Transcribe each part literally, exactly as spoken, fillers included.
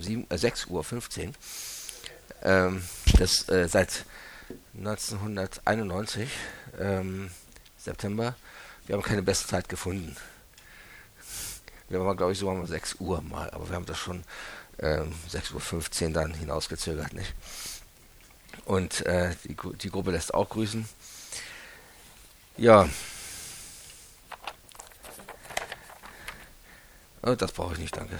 sieben, äh, sechs Uhr fünfzehn. Ähm, das äh, seit neunzehnhunderteinundneunzig, ähm, September. Wir haben keine beste Zeit gefunden. Wir waren, glaube ich, so um sechs Uhr mal, aber wir haben das schon ähm, sechs Uhr fünfzehn dann hinausgezögert, nicht? Und äh, die, die Gruppe lässt auch grüßen. Ja. Oh, das brauche ich nicht, danke.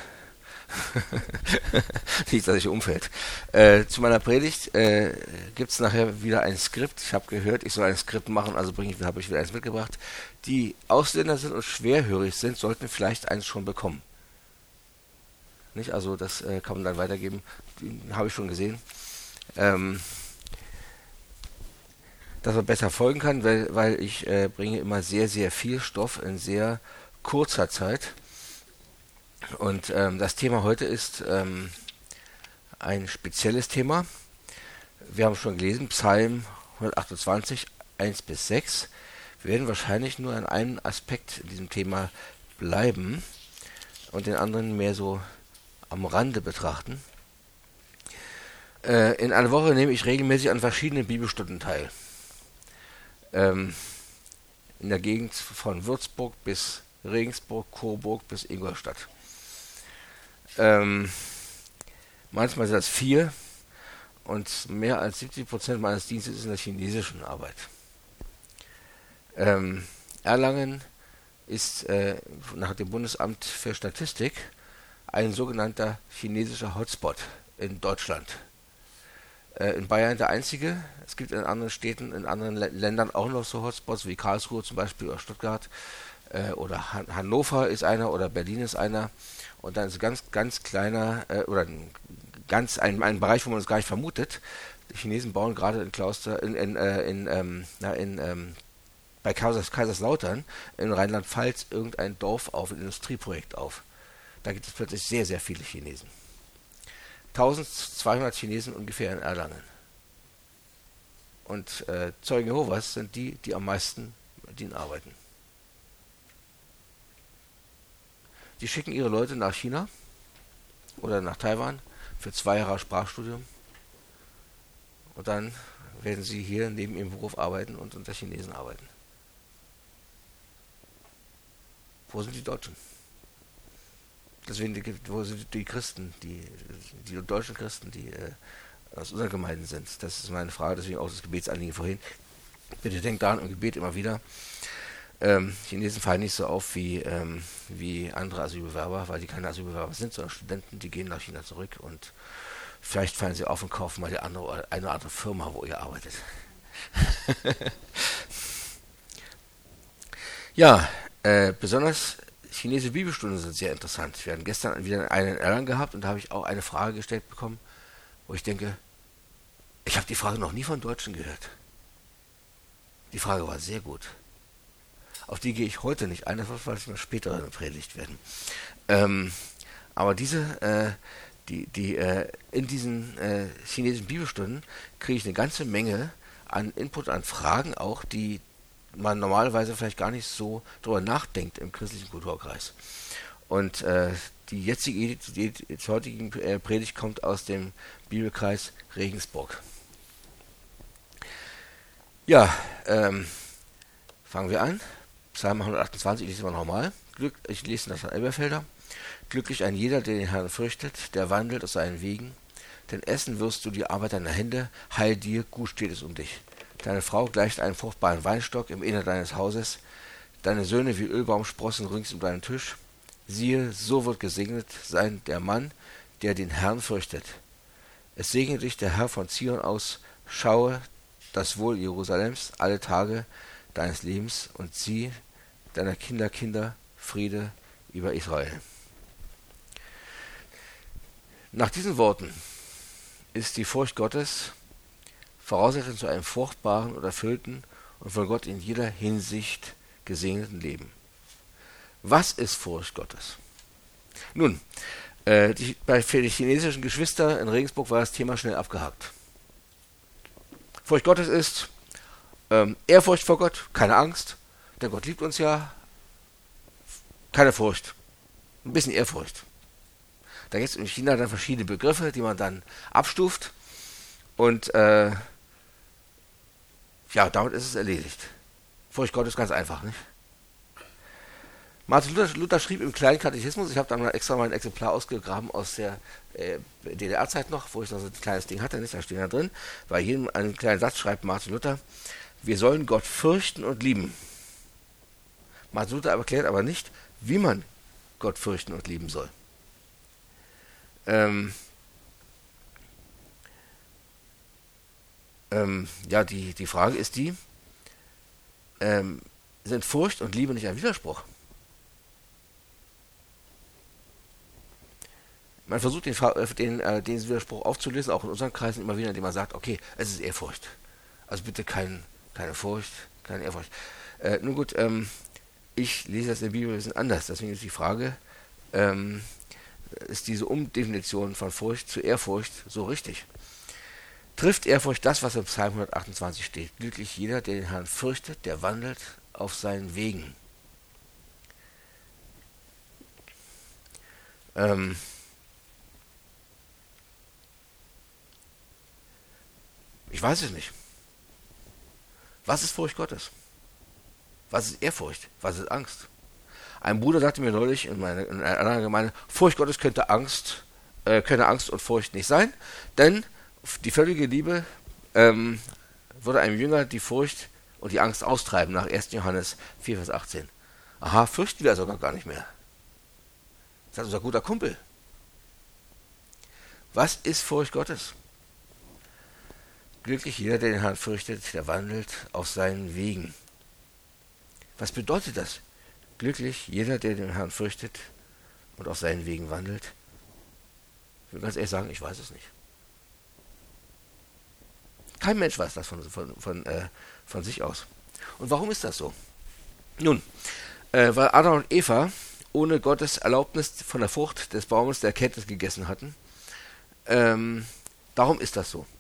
Nicht, dass ich umfällt. Äh, zu meiner Predigt äh, gibt es nachher wieder ein Skript. Ich habe gehört, ich soll ein Skript machen, also habe ich wieder eins mitgebracht. Die Ausländer sind und schwerhörig sind, sollten vielleicht eins schon bekommen. Nicht? Also das äh, kann man dann weitergeben. Den habe ich schon gesehen. Ähm, dass man besser folgen kann, weil, weil ich äh, bringe immer sehr, sehr viel Stoff in sehr kurzer Zeit. Und ähm, das Thema heute ist ähm, ein spezielles Thema. Wir haben schon gelesen, Psalm hundertachtundzwanzig, eins bis sechs. Wir werden wahrscheinlich nur an einem Aspekt in diesem Thema bleiben und den anderen mehr so am Rande betrachten. Äh, in einer Woche nehme ich regelmäßig an verschiedenen Bibelstunden teil. Ähm, in der Gegend von Würzburg bis Regensburg, Coburg bis Ingolstadt. Ähm, manchmal sind das vier und mehr als siebzig Prozent meines Dienstes ist in der chinesischen Arbeit. Ähm, Erlangen ist äh, nach dem Bundesamt für Statistik ein sogenannter chinesischer Hotspot in Deutschland. Äh, in Bayern der einzige. Es gibt in anderen Städten, in anderen L- Ländern auch noch so Hotspots wie Karlsruhe zum Beispiel oder Stuttgart. Äh, oder Han- Hannover ist einer oder Berlin ist einer. Und dann ist ein ganz, ganz kleiner, äh, oder ein, ganz ein, ein Bereich, wo man es gar nicht vermutet. Die Chinesen bauen gerade in Klauster, in, in, äh, in, ähm, na, in, ähm, bei Kaisers, Kaiserslautern in Rheinland-Pfalz irgendein Dorf auf, ein Industrieprojekt auf. Da gibt es plötzlich sehr, sehr viele Chinesen. eintausendzweihundert Chinesen ungefähr in Erlangen. Und äh, Zeugen Jehovas sind die, die am meisten mit ihnen arbeiten. Die schicken ihre Leute nach China oder nach Taiwan für zwei Jahre Sprachstudium und dann werden sie hier neben ihrem Beruf arbeiten und unter Chinesen arbeiten. Wo sind die Deutschen? Deswegen, die, wo sind die Christen, die, die deutschen Christen, die äh, aus unseren Gemeinden sind? Das ist meine Frage, deswegen auch das Gebetsanliegen vorhin. Bitte denkt daran im Gebet immer wieder. Ähm, Chinesen fallen nicht so auf wie, ähm, wie andere Asylbewerber, weil die keine Asylbewerber sind, sondern Studenten, die gehen nach China zurück und vielleicht fallen sie auf und kaufen mal die andere, eine oder andere Firma, wo ihr arbeitet. Ja, äh, besonders chinesische Bibelstunden sind sehr interessant. Wir hatten gestern wieder einen in Erlangen gehabt und da habe ich auch eine Frage gestellt bekommen, wo ich denke, ich habe die Frage noch nie von Deutschen gehört. Die Frage war sehr gut. Auf die gehe ich heute nicht ein, das wird vielleicht mal später predigt werden. Ähm, aber diese, äh, die, die, äh, in diesen äh, chinesischen Bibelstunden kriege ich eine ganze Menge an Input, an Fragen auch, die man normalerweise vielleicht gar nicht so drüber nachdenkt im christlichen Kulturkreis. Und äh, die jetzige, die, die heutige äh, Predigt kommt aus dem Bibelkreis Regensburg. Ja, ähm, fangen wir an. Psalm hundertachtundzwanzig, ich lese mal nochmal. Glück, ich lese das an Elberfelder. Glücklich ein jeder, der den Herrn fürchtet, der wandelt aus seinen Wegen. Denn essen wirst du die Arbeit deiner Hände, heil dir, gut steht es um dich. Deine Frau gleicht einem fruchtbaren Weinstock im Innern deines Hauses, deine Söhne wie Ölbaumsprossen rings um deinen Tisch. Siehe, so wird gesegnet sein der Mann, der den Herrn fürchtet. Es segne dich der Herr von Zion aus, schaue das Wohl Jerusalems alle Tage deines Lebens und sieh deiner Kinder, Kinder, Friede über Israel. Nach diesen Worten ist die Furcht Gottes Voraussetzung zu einem fruchtbaren und erfüllten und von Gott in jeder Hinsicht gesegneten Leben. Was ist Furcht Gottes? Nun, äh, die, bei, für die chinesischen Geschwister in Regensburg war das Thema schnell abgehakt. Furcht Gottes ist ähm, Ehrfurcht vor Gott, keine Angst, denn Gott liebt uns ja, keine Furcht, ein bisschen Ehrfurcht. Da gibt es in China dann verschiedene Begriffe, die man dann abstuft. Und äh, ja, damit ist es erledigt. Furcht Gott ist ganz einfach, nicht? Martin Luther, Luther schrieb im kleinen Katechismus, ich habe dann mal extra mal ein Exemplar ausgegraben aus der äh, D D R-Zeit noch, wo ich noch so ein kleines Ding hatte, nicht? Da steht da drin, bei jedem einen kleinen Satz schreibt Martin Luther, wir sollen Gott fürchten und lieben. Martin Luther erklärt aber nicht, wie man Gott fürchten und lieben soll. Ähm, ähm, ja, die, die Frage ist die, ähm, sind Furcht und Liebe nicht ein Widerspruch? Man versucht den, den, äh, den Widerspruch aufzulösen, auch in unseren Kreisen immer wieder, indem man sagt, okay, es ist Ehrfurcht. Also bitte kein, keine Furcht, keine Ehrfurcht. Äh, nun gut, ähm, ich lese das in der Bibel ein bisschen anders. Deswegen ist die Frage, ähm, ist diese Umdefinition von Furcht zu Ehrfurcht so richtig? Trifft Ehrfurcht das, was im Psalm hundertachtundzwanzig steht? Glücklich jeder, der den Herrn fürchtet, der wandelt auf seinen Wegen. Ähm, ich weiß es nicht. Was ist Furcht Gottes? Was ist Ehrfurcht? Was ist Angst? Ein Bruder sagte mir neulich in, meine, in einer anderen Gemeinde, Furcht Gottes könnte Angst, äh, könne Angst und Furcht nicht sein, denn die völlige Liebe ähm, würde einem Jünger die Furcht und die Angst austreiben, nach ersten Johannes vier, Vers achtzehn. Aha, fürchten wir also gar nicht mehr. Das ist unser guter Kumpel. Was ist Furcht Gottes? Glücklich jeder, der den Herrn fürchtet, der wandelt auf seinen Wegen. Was bedeutet das? Glücklich jeder, der den Herrn fürchtet und auf seinen Wegen wandelt. Ich will ganz ehrlich sagen, ich weiß es nicht. Kein Mensch weiß das von, von, von, äh, von sich aus. Und warum ist das so? Nun, äh, weil Adam und Eva ohne Gottes Erlaubnis von der Frucht des Baumes der Erkenntnis gegessen hatten. Ähm, darum ist das so.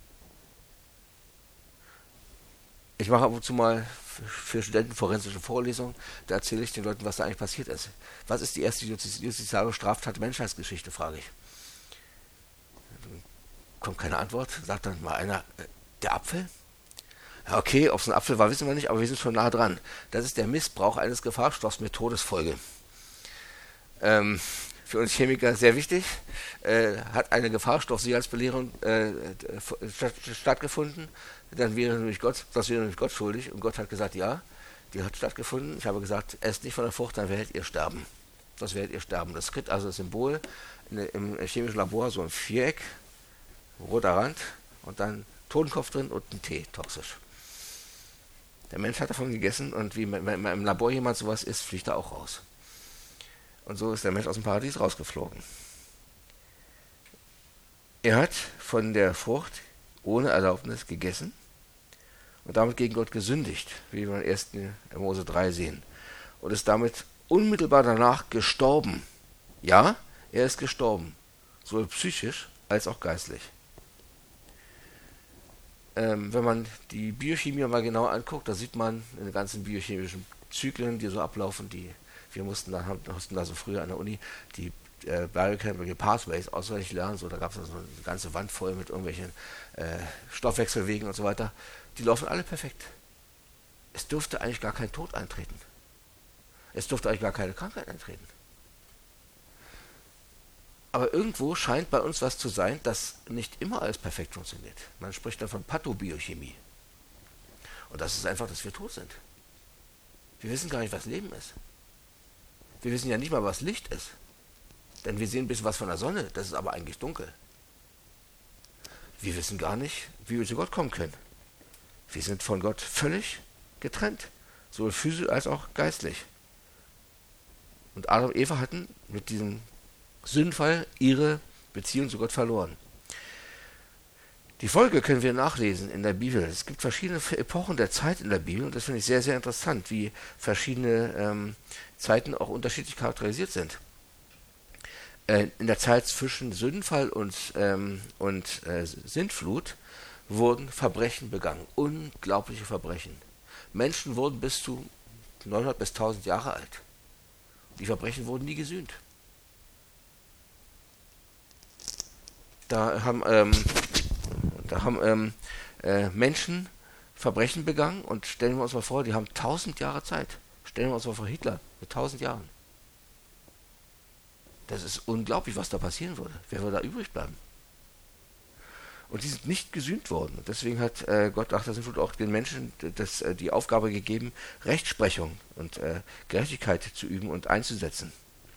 Ich mache ab und zu mal für Studenten forensische Vorlesungen, da erzähle ich den Leuten, was da eigentlich passiert ist. Was ist die erste justiziable Straftat der Menschheitsgeschichte, frage ich. Dann kommt keine Antwort, sagt dann mal einer, äh, der Apfel? Ja, okay, ob es ein Apfel war, wissen wir nicht, aber wir sind schon nah dran. Das ist der Missbrauch eines Gefahrstoffs mit Todesfolge. Ähm, für uns Chemiker sehr wichtig, äh, hat eine Gefahrstoffsicherheitsbelehrung äh, statt, stattgefunden, dann wäre nämlich Gott, das wäre nämlich Gott schuldig, und Gott hat gesagt, ja, die hat stattgefunden. Ich habe gesagt, esst nicht von der Frucht, dann werdet ihr sterben. Das werdet ihr sterben. Das kriegt also das Symbol in, im chemischen Labor so ein Viereck, roter Rand und dann Totenkopf drin und ein T, toxisch. Der Mensch hat davon gegessen und wie wenn im Labor jemand sowas isst, fliegt er auch raus. Und so ist der Mensch aus dem Paradies rausgeflogen. Er hat von der Frucht ohne Erlaubnis gegessen und damit gegen Gott gesündigt, wie wir in ersten Mose drei sehen. Und ist damit unmittelbar danach gestorben. Ja, er ist gestorben. Sowohl psychisch als auch geistlich. Ähm, wenn man die Biochemie mal genau anguckt, da sieht man in den ganzen biochemischen Zyklen, die so ablaufen, die wir mussten da, mussten da so früher an der Uni die äh, Biochemical Pathways auswendig lernen, so, da gab es also eine ganze Wand voll mit irgendwelchen äh, Stoffwechselwegen und so weiter. Die laufen alle perfekt. Es dürfte eigentlich gar kein Tod eintreten. Es dürfte eigentlich gar keine Krankheit eintreten. Aber irgendwo scheint bei uns was zu sein, dass nicht immer alles perfekt funktioniert. Man spricht dann von Pathobiochemie. Und das ist einfach, dass wir tot sind. Wir wissen gar nicht, was Leben ist. Wir wissen ja nicht mal, was Licht ist. Denn wir sehen ein bisschen was von der Sonne, das ist aber eigentlich dunkel. Wir wissen gar nicht, wie wir zu Gott kommen können. Wir sind von Gott völlig getrennt, sowohl physisch als auch geistlich. Und Adam und Eva hatten mit diesem Sündenfall ihre Beziehung zu Gott verloren. Die Folge können wir nachlesen in der Bibel. Es gibt verschiedene Epochen der Zeit in der Bibel und das finde ich sehr, sehr interessant, wie verschiedene ähm, Zeiten auch unterschiedlich charakterisiert sind. Äh, in der Zeit zwischen Sündenfall und, ähm, und äh, Sintflut wurden Verbrechen begangen, unglaubliche Verbrechen. Menschen wurden bis zu neunhundert bis tausend Jahre alt. Die Verbrechen wurden nie gesühnt. Da haben, ähm, da haben ähm, äh, Menschen Verbrechen begangen und stellen wir uns mal vor, die haben tausend Jahre Zeit. Stellen wir uns mal vor Hitler mit tausend Jahren. Das ist unglaublich, was da passieren würde. Wer würde da übrig bleiben? Und die sind nicht gesühnt worden. Und deswegen hat äh, Gott nach der Sintflut auch den Menschen das, äh, die Aufgabe gegeben, Rechtsprechung und äh, Gerechtigkeit zu üben und einzusetzen.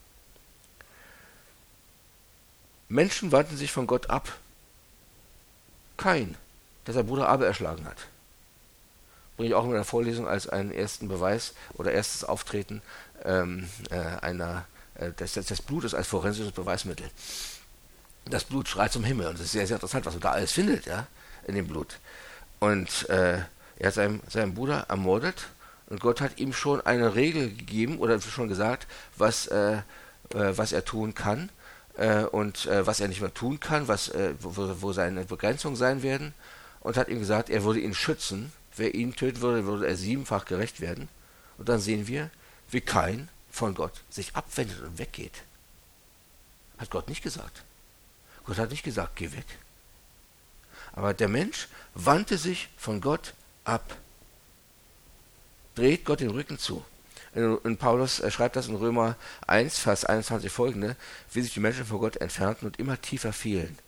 Menschen wandten sich von Gott ab. Kain, der sein Bruder Abel erschlagen hat. Bringe ich auch in der Vorlesung als einen ersten Beweis oder erstes Auftreten ähm, äh, einer, äh, des, des Blutes als forensisches Beweismittel. Das Blut schreit zum Himmel und es ist sehr, sehr interessant, was man da alles findet, ja, in dem Blut. Und äh, er hat seinen, seinen Bruder ermordet und Gott hat ihm schon eine Regel gegeben oder schon gesagt, was, äh, äh, was er tun kann äh, und äh, was er nicht mehr tun kann, was, äh, wo, wo seine Begrenzungen sein werden, und hat ihm gesagt, er würde ihn schützen. Wer ihn töten würde, würde er siebenfach gerecht werden. Und dann sehen wir, wie Kain von Gott sich abwendet und weggeht. Hat Gott nicht gesagt. Gott hat nicht gesagt, geh weg. Aber der Mensch wandte sich von Gott ab. Dreht Gott den Rücken zu. Und Paulus er schreibt das in Römer eins, Vers einundzwanzig folgende, wie sich die Menschen von Gott entfernten und immer tiefer fielen.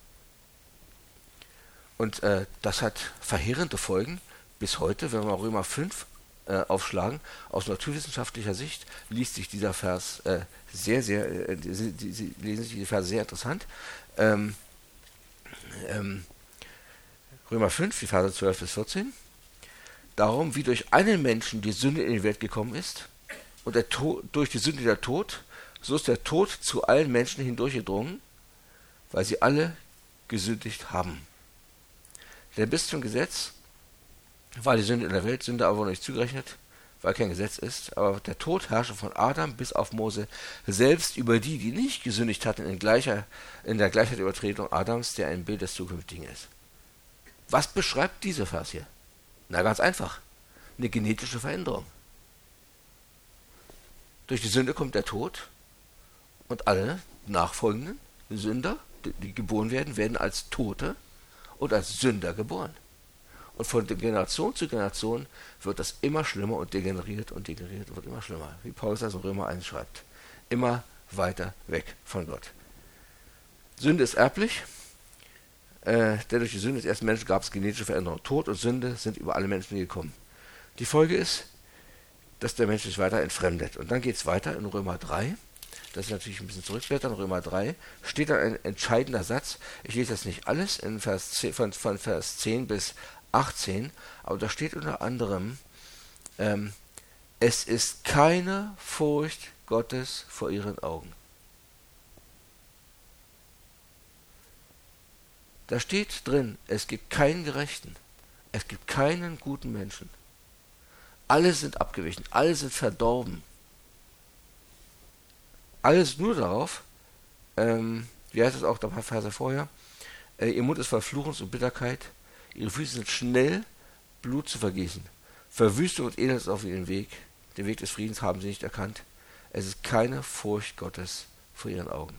Und äh, das hat verheerende Folgen bis heute, wenn wir Römer fünf äh, aufschlagen. Aus naturwissenschaftlicher Sicht liest sich dieser Vers äh, sehr, sehr, äh, sie, sie, sie lesen sich diese Verse sehr interessant. Ähm, ähm, Römer fünf, die Verse zwölf bis vierzehn. Darum, wie durch einen Menschen die Sünde in die Welt gekommen ist und der Tod, durch die Sünde der Tod, so ist der Tod zu allen Menschen hindurchgedrungen, weil sie alle gesündigt haben. Denn bis zum Gesetz war die Sünde in der Welt, Sünde aber wurde nicht zugerechnet, weil kein Gesetz ist, aber der Tod herrschte von Adam bis auf Mose, selbst über die, die nicht gesündigt hatten, in, gleicher, in der Gleichheit der Übertretung Adams, der ein Bild des Zukünftigen ist. Was beschreibt dieser Vers hier? Na, ganz einfach. Eine genetische Veränderung. Durch die Sünde kommt der Tod und alle nachfolgenden Sünder, die, die geboren werden, werden als Tote und als Sünder geboren. Und von Generation zu Generation wird das immer schlimmer und degeneriert und degeneriert und wird immer schlimmer. Wie Paulus das in Römer eins schreibt. Immer weiter weg von Gott. Sünde ist erblich. Äh, denn durch die Sünde des ersten Menschen gab es genetische Veränderungen. Tod und Sünde sind über alle Menschen gekommen. Die Folge ist, dass der Mensch sich weiter entfremdet. Und dann geht es weiter in Römer drei. Das ist natürlich ein bisschen zurückblättern. Römer drei steht da ein entscheidender Satz. Ich lese jetzt nicht alles in Vers zehn, von, von Vers zehn bis achtzehn, aber da steht unter anderem, ähm, es ist keine Furcht Gottes vor ihren Augen. Da steht drin, es gibt keinen Gerechten, es gibt keinen guten Menschen. Alle sind abgewichen, alle sind verdorben. Alles nur darauf, ähm, wie heißt es auch ein paar Verse vorher, äh, ihr Mund ist voll Fluchens und Bitterkeit, ihre Füße sind schnell, Blut zu vergießen. Verwüstung und Elend ist auf ihren Weg, den Weg des Friedens haben sie nicht erkannt. Es ist keine Furcht Gottes vor ihren Augen.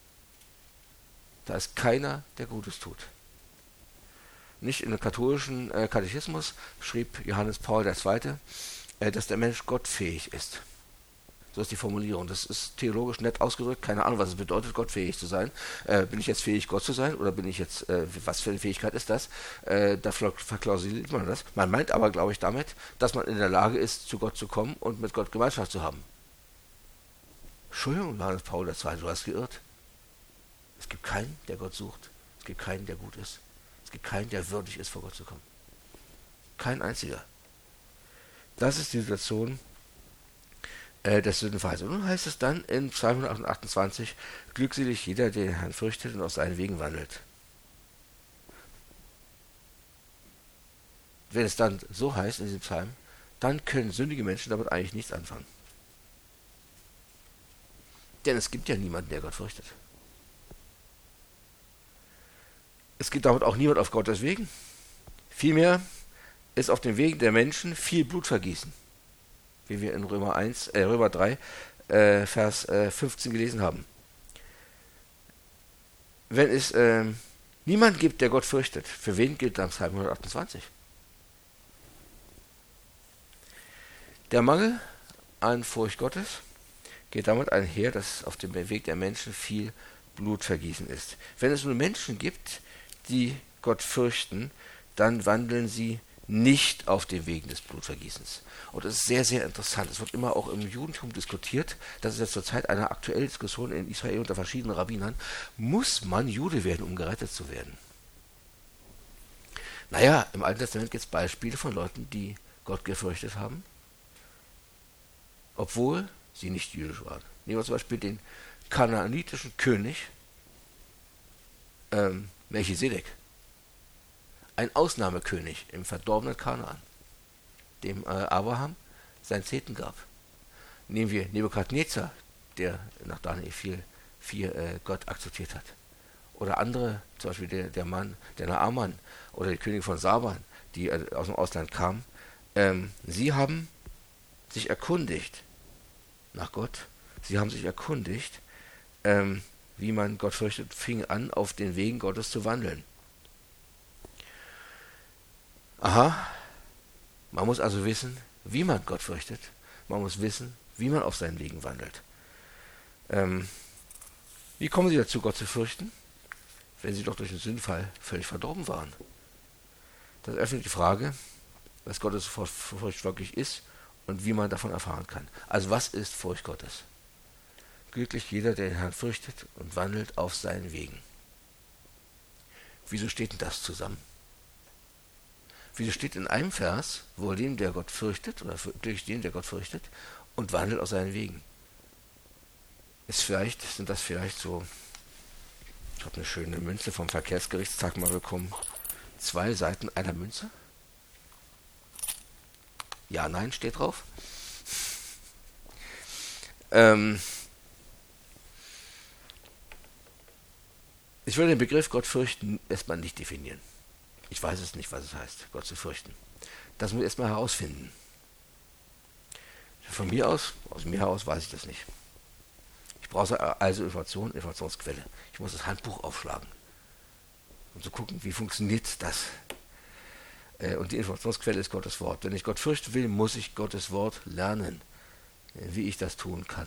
Da ist keiner, der Gutes tut. Nicht in dem katholischen äh, Katechismus schrieb Johannes Paul der Zweite, äh, dass der Mensch gottfähig ist. So ist die Formulierung. Das ist theologisch nett ausgedrückt. Keine Ahnung, was es bedeutet, gottfähig zu sein. Äh, bin ich jetzt fähig, Gott zu sein? Oder bin ich jetzt, äh, was für eine Fähigkeit ist das? Äh, da verklausuliert man das. Man meint aber, glaube ich, damit, dass man in der Lage ist, zu Gott zu kommen und mit Gott Gemeinschaft zu haben. Entschuldigung, Johannes Paul der Zweite, du hast geirrt. Es gibt keinen, der Gott sucht. Es gibt keinen, der gut ist. Es gibt keinen, der würdig ist, vor Gott zu kommen. Kein einziger. Das ist die Situation äh, des Sündenfalls. Und nun heißt es dann in Psalm achtundzwanzig, glückselig jeder, der den Herrn fürchtet und auf seinen Wegen wandelt. Wenn es dann so heißt in diesem Psalm, dann können sündige Menschen damit eigentlich nichts anfangen. Denn es gibt ja niemanden, der Gott fürchtet. Es gibt damit auch niemand auf Gottes Wegen. Vielmehr ist auf den Wegen der Menschen viel Blut vergießen, wie wir in Römer eins, äh, Römer drei, äh, Vers äh, fünfzehn gelesen haben. Wenn es, äh, Niemand gibt, der Gott fürchtet. Für wen gilt dann Psalm hundertachtundzwanzig? Der Mangel an Furcht Gottes geht damit einher, dass auf dem Weg der Menschen viel Blutvergießen ist. Wenn es nur Menschen gibt, die Gott fürchten, dann wandeln sie nicht auf den Wegen des Blutvergießens. Und das ist sehr, sehr interessant. Es wird immer auch im Judentum diskutiert, das ist jetzt zurzeit eine aktuelle Diskussion in Israel unter verschiedenen Rabbinern, muss man Jude werden, um gerettet zu werden? Naja, im Alten Testament gibt es Beispiele von Leuten, die Gott gefürchtet haben, obwohl sie nicht jüdisch waren. Nehmen wir zum Beispiel den kanaanitischen König ähm, Melchisedek. Ein Ausnahmekönig im verdorbenen Kanaan, dem äh, Abraham sein Zehnten gab. Nehmen wir Nebukadnezar, der nach Daniel vier, vier äh, Gott akzeptiert hat. Oder andere, zum Beispiel der, der Mann, der Naaman oder die Königin von Saban, die äh, aus dem Ausland kamen. Ähm, sie haben sich erkundigt nach Gott. Sie haben sich erkundigt, ähm, wie man Gott fürchtet, fing an, auf den Wegen Gottes zu wandeln. Aha, man muss also wissen, wie man Gott fürchtet. Man muss wissen, wie man auf seinen Wegen wandelt. Ähm, wie kommen sie dazu, Gott zu fürchten, wenn sie doch durch den Sündenfall völlig verdorben waren? Das öffnet die Frage, was Gottes Furcht wirklich ist und wie man davon erfahren kann. Also was ist Furcht Gottes? Glücklich jeder, der den Herrn fürchtet und wandelt auf seinen Wegen. Wieso steht denn das zusammen? Wieso steht in einem Vers, wohl dem, der Gott fürchtet, oder glücklich dem, der Gott fürchtet, und wandelt auf seinen Wegen? Ist vielleicht, sind das vielleicht so, ich habe eine schöne Münze vom Verkehrsgerichtstag mal bekommen, zwei Seiten einer Münze? Ja, nein, steht drauf. Ähm, ich würde den Begriff Gott fürchten erstmal nicht definieren. Ich weiß es nicht, was es heißt, Gott zu fürchten. Das muss ich erstmal herausfinden. Von mir aus, aus mir heraus weiß ich das nicht. Ich brauche also Information, Informationsquelle. Ich muss das Handbuch aufschlagen, um zu gucken, wie funktioniert das. Und die Informationsquelle ist Gottes Wort. Wenn ich Gott fürchten will, muss ich Gottes Wort lernen, wie ich das tun kann.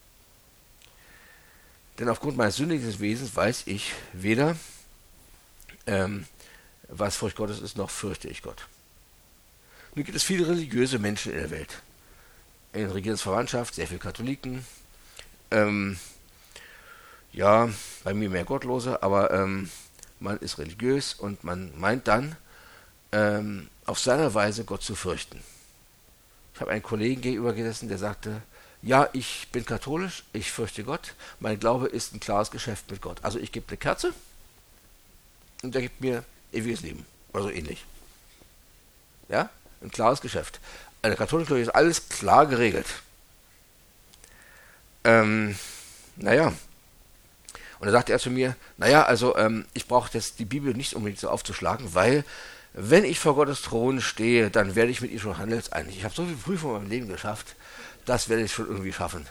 Denn aufgrund meines sündigen Wesens weiß ich weder, ähm, was Furcht Gottes ist, noch fürchte ich Gott. Nun gibt es viele religiöse Menschen in der Welt. In Regierens Verwandtschaft, sehr viele Katholiken. Ähm, ja, bei mir mehr Gottlose, aber ähm, man ist religiös und man meint dann, ähm, auf seine Weise Gott zu fürchten. Ich habe einen Kollegen gegenüber gesessen, der sagte, ja, ich bin katholisch, ich fürchte Gott, mein Glaube ist ein klares Geschäft mit Gott. Also ich gebe eine Kerze und er gibt mir ewiges Leben oder so ähnlich. Ja, ein klares Geschäft. Eine katholische Kirche ist alles klar geregelt. Ähm, naja. Und da sagte er zu mir, naja, also ähm, ich brauche jetzt die Bibel nicht unbedingt so aufzuschlagen, weil wenn ich vor Gottes Thron stehe, dann werde ich mit ihr schon handelseinig. Ich habe so viele Prüfungen in meinem Leben geschafft, das werde ich schon irgendwie schaffen.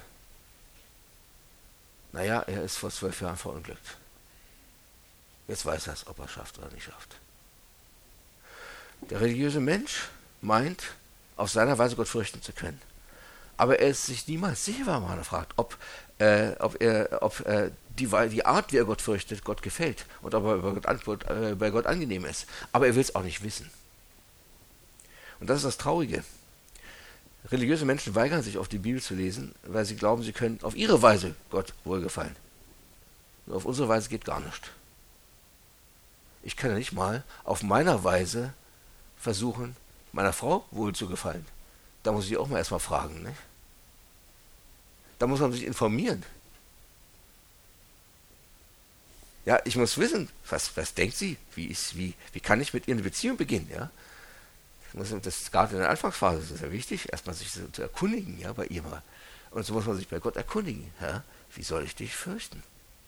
Naja, er ist vor zwölf Jahren verunglückt. Jetzt weiß er es, ob er es schafft oder nicht schafft. Der religiöse Mensch meint, auf seiner Weise Gott fürchten zu können. Aber er ist sich niemals sicher, wenn man fragt, ob, äh, ob, er, ob äh, die, die Art, wie er Gott fürchtet, Gott gefällt und ob er bei Gott, Antwort, äh, bei Gott angenehm ist. Aber er will es auch nicht wissen. Und das ist das Traurige. Religiöse Menschen weigern sich, auf die Bibel zu lesen, weil sie glauben, sie können auf ihre Weise Gott wohlgefallen. Nur auf unsere Weise geht gar nicht. Ich kann ja nicht mal auf meiner Weise versuchen, meiner Frau wohl zu gefallen. Da muss ich auch mal erstmal fragen. Ne? Da muss man sich informieren. Ja, ich muss wissen, was, was denkt sie? Wie, ist, wie, wie kann ich mit ihr eine Beziehung beginnen? Ja? Das ist gerade in der Anfangsphase, das ist ja wichtig, erstmal sich so zu erkundigen, ja, bei ihr mal. Und so muss man sich bei Gott erkundigen. Ja? Wie soll ich dich fürchten?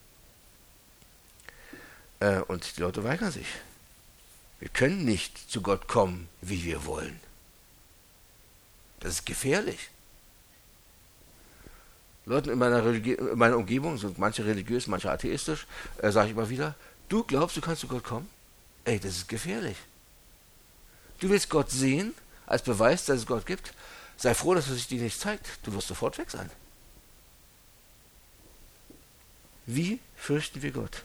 Äh, und die Leute weigern sich. Wir können nicht zu Gott kommen, wie wir wollen. Das ist gefährlich. Leuten in meiner, Religi- in meiner Umgebung sind manche religiös, manche atheistisch, äh, sage ich immer wieder, Du glaubst, du kannst zu Gott kommen? Ey, das ist gefährlich. Du willst Gott sehen, als Beweis, dass es Gott gibt. Sei froh, dass er sich dir nicht zeigt. Du wirst sofort weg sein. Wie fürchten wir Gott?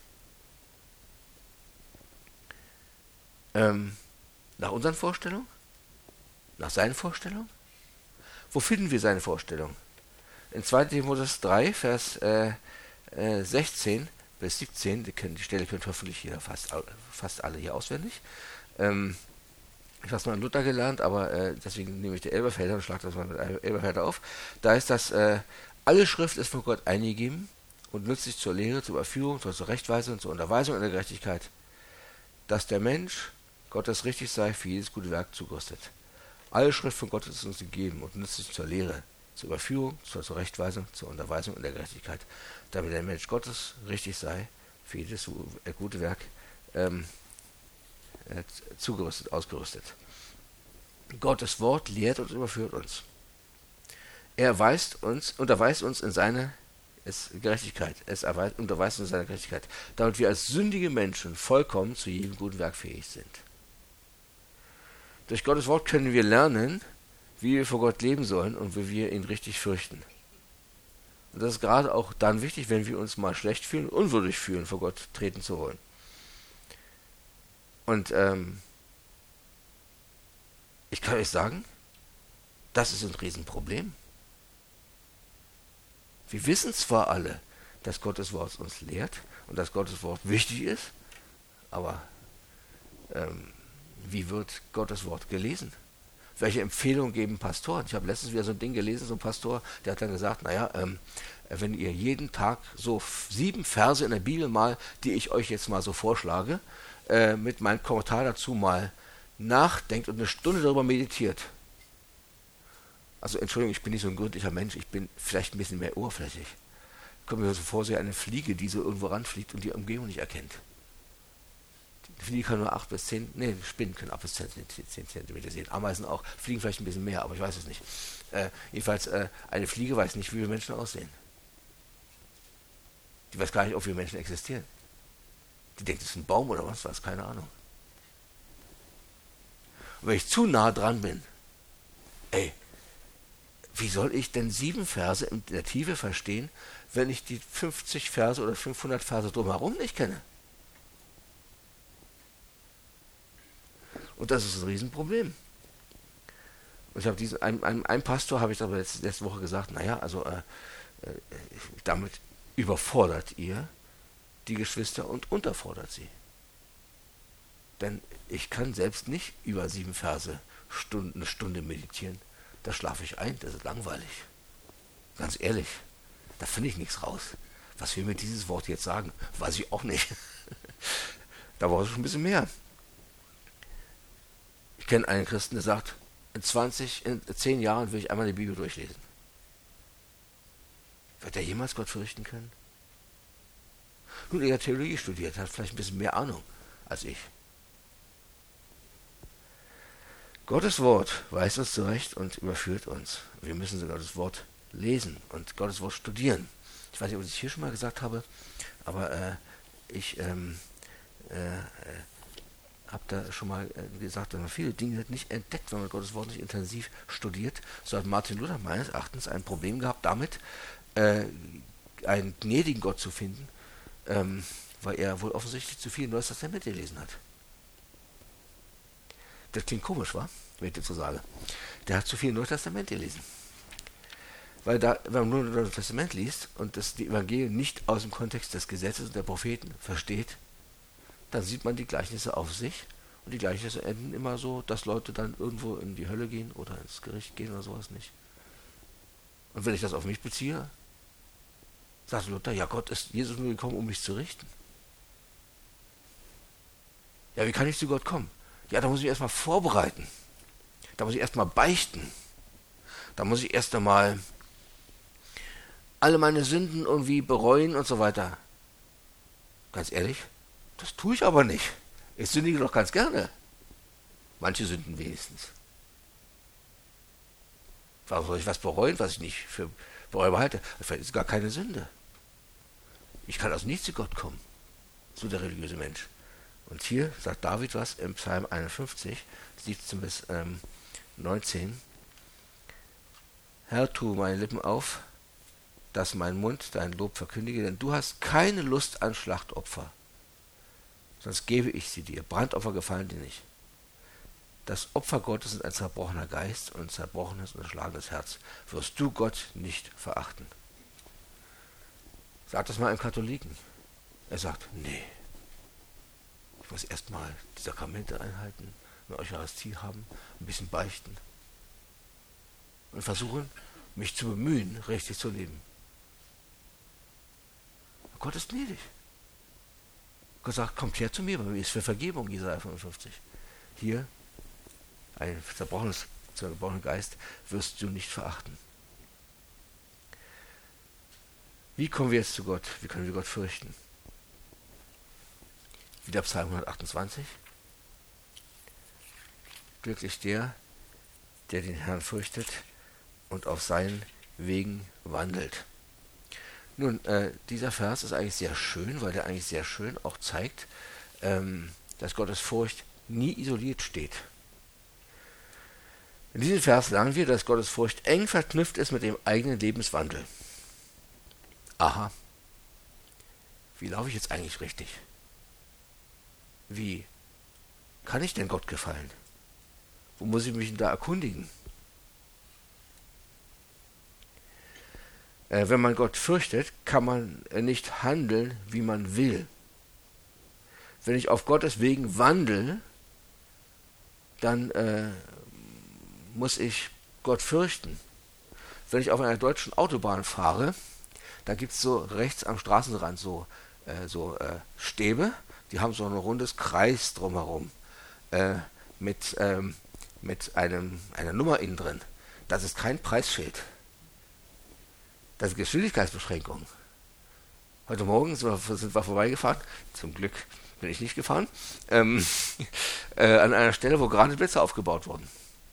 Ähm, nach unseren Vorstellungen? Nach seinen Vorstellungen? Wo finden wir seine Vorstellung? In zweiter Timotheus drei, Vers äh, äh, sechzehn bis siebzehn, die, können, die Stelle kennt hoffentlich jeder fast, fast alle hier auswendig. Ähm, ich habe es mal in Luther gelernt, aber äh, deswegen nehme ich die Elberfelder und schlage das mal mit Elberfelder auf. Da ist das, äh, alle Schrift ist von Gott eingegeben und nützlich zur Lehre, zur Überführung, zur Zurechtweisung, zur Unterweisung in der Gerechtigkeit, dass der Mensch Gottes richtig sei, für jedes gute Werk zugerüstet. Alle Schrift von Gott ist uns gegeben und nützlich zur Lehre, zur Überführung, zur Zurechtweisung, zur Unterweisung in der Gerechtigkeit, damit der Mensch Gottes richtig sei, für jedes gute Werk ähm, äh, zugerüstet, ausgerüstet. Gottes Wort lehrt und überführt uns. Er weist uns, unterweist uns in seine es Gerechtigkeit. Es erweist, unterweist uns in seine Gerechtigkeit, damit wir als sündige Menschen vollkommen zu jedem guten Werk fähig sind. Durch Gottes Wort können wir lernen, wie wir vor Gott leben sollen und wie wir ihn richtig fürchten. Und das ist gerade auch dann wichtig, wenn wir uns mal schlecht fühlen, unwürdig fühlen, vor Gott treten zu wollen. Und ähm, ich kann euch sagen, das ist ein Riesenproblem. Wir wissen zwar alle, dass Gottes Wort uns lehrt und dass Gottes Wort wichtig ist, aber ähm, wie wird Gottes Wort gelesen? Welche Empfehlungen geben Pastoren? Ich habe letztens wieder so ein Ding gelesen, so ein Pastor, der hat dann gesagt, naja, ähm, wenn ihr jeden Tag so sieben Verse in der Bibel mal, die ich euch jetzt mal so vorschlage, äh, mit meinem Kommentar dazu mal nachdenkt und eine Stunde darüber meditiert. Also Entschuldigung, ich bin nicht so ein gründlicher Mensch, ich bin vielleicht ein bisschen mehr oberflächlich. Ich komme mir so vor, wie eine Fliege, die so irgendwo ranfliegt und die Umgebung nicht erkennt. Die Fliege kann nur acht bis zehn, nee, Spinnen können acht bis zehn Zentimeter sehen, Ameisen auch, Fliegen vielleicht ein bisschen mehr, aber ich weiß es nicht. Äh, jedenfalls, äh, eine Fliege weiß nicht, wie wir Menschen aussehen. Die weiß gar nicht, ob wir Menschen existieren. Die denkt, es ist ein Baum oder was, was, keine Ahnung. Und wenn ich zu nah dran bin, ey, wie soll ich denn sieben Verse in der Tiefe verstehen, wenn ich die fünfzig Verse oder fünfhundert Verse drumherum nicht kenne? Und das ist ein Riesenproblem. Und ich habe diesen, einem, einem, einem Pastor habe ich aber letzte, letzte Woche gesagt, naja, also äh, äh, damit überfordert ihr die Geschwister und unterfordert sie. Denn ich kann selbst nicht über sieben Verse Stunden, eine Stunde meditieren. Da schlafe ich ein, das ist langweilig. Ganz ehrlich, da finde ich nichts raus. Was will mir dieses Wort jetzt sagen, weiß ich auch nicht. Da brauche ich schon ein bisschen mehr. Ich kenne einen Christen, der sagt, in zwanzig, in zehn Jahren will ich einmal die Bibel durchlesen. Wird er jemals Gott fürchten können? Nun, er hat Theologie studiert, hat vielleicht ein bisschen mehr Ahnung als ich. Gottes Wort weist uns zurecht und überführt uns. Wir müssen Gottes Wort lesen und Gottes Wort studieren. Ich weiß nicht, ob ich es hier schon mal gesagt habe, aber äh, ich ähm, äh, habe da schon mal äh, gesagt, dass man viele Dinge nicht entdeckt, wenn man Gottes Wort nicht intensiv studiert. So hat Martin Luther meines Erachtens ein Problem gehabt damit, äh, einen gnädigen Gott zu finden, ähm, weil er wohl offensichtlich zu viel Neues Testament gelesen hat. Das klingt komisch, wa? Wenn ich das so sage. Der hat zu viel Neues Testament gelesen. Weil da, wenn man nur das Neue Testament liest und das die Evangelien nicht aus dem Kontext des Gesetzes und der Propheten versteht, dann sieht man die Gleichnisse auf sich und die Gleichnisse enden immer so, dass Leute dann irgendwo in die Hölle gehen oder ins Gericht gehen oder sowas nicht. Und wenn ich das auf mich beziehe, sagt Luther, ja, Gott ist Jesus nur gekommen, um mich zu richten. Ja, wie kann ich zu Gott kommen? Ja, da muss ich erstmal vorbereiten. Da muss ich erstmal beichten. Da muss ich erst einmal alle meine Sünden irgendwie bereuen und so weiter. Ganz ehrlich, das tue ich aber nicht. Ich sündige doch ganz gerne. Manche Sünden wenigstens. Warum soll ich was bereuen, was ich nicht für bereubar halte? Das ist gar keine Sünde. Ich kann also nicht zu Gott kommen. so der religiöse Mensch. Und hier sagt David was im Psalm einundfünfzig, siebzehn bis ähm, neunzehn. Herr, tu meine Lippen auf, dass mein Mund dein Lob verkündige, denn du hast keine Lust an Schlachtopfer, sonst gebe ich sie dir. Brandopfer gefallen dir nicht. Das Opfer Gottes ist ein zerbrochener Geist und ein zerbrochenes und erschlagenes Herz. Wirst du Gott nicht verachten. Sag das mal einem Katholiken. Er sagt, nee, ich muss erstmal die Sakramente einhalten, eine Eucharistie haben, ein bisschen beichten und versuchen, mich zu bemühen, richtig zu leben. Gott ist gnädig. Gott sagt, kommt her zu mir, bei mir ist für Vergebung, Jesaja fünfundfünfzig. Hier, ein zerbrochenes, zerbrochener Geist, wirst du nicht verachten. Wie kommen wir jetzt zu Gott? Wie können wir Gott fürchten? Wieder Psalm hundertachtundzwanzig. Glücklich der, der den Herrn fürchtet und auf seinen Wegen wandelt. Nun, äh, dieser Vers ist eigentlich sehr schön, weil der eigentlich sehr schön auch zeigt, ähm, dass Gottes Furcht nie isoliert steht. In diesem Vers lernen wir, dass Gottes Furcht eng verknüpft ist mit dem eigenen Lebenswandel. Aha. Wie laufe ich jetzt eigentlich richtig? Wie kann ich denn Gott gefallen? Wo muss ich mich denn da erkundigen? Äh, wenn man Gott fürchtet, kann man äh, nicht handeln, wie man will. Wenn ich auf Gottes Wegen wandle, dann äh, muss ich Gott fürchten. Wenn ich auf einer deutschen Autobahn fahre, da gibt es so rechts am Straßenrand so, äh, so äh, Stäbe, die haben so ein rundes Kreis drumherum äh, mit, ähm, mit einem, einer Nummer innen drin. Das ist kein Preisschild. Das ist Geschwindigkeitsbeschränkung. Heute Morgen sind wir, sind wir vorbeigefahren, zum Glück bin ich nicht gefahren, ähm, äh, an einer Stelle, wo gerade Blitze aufgebaut wurden.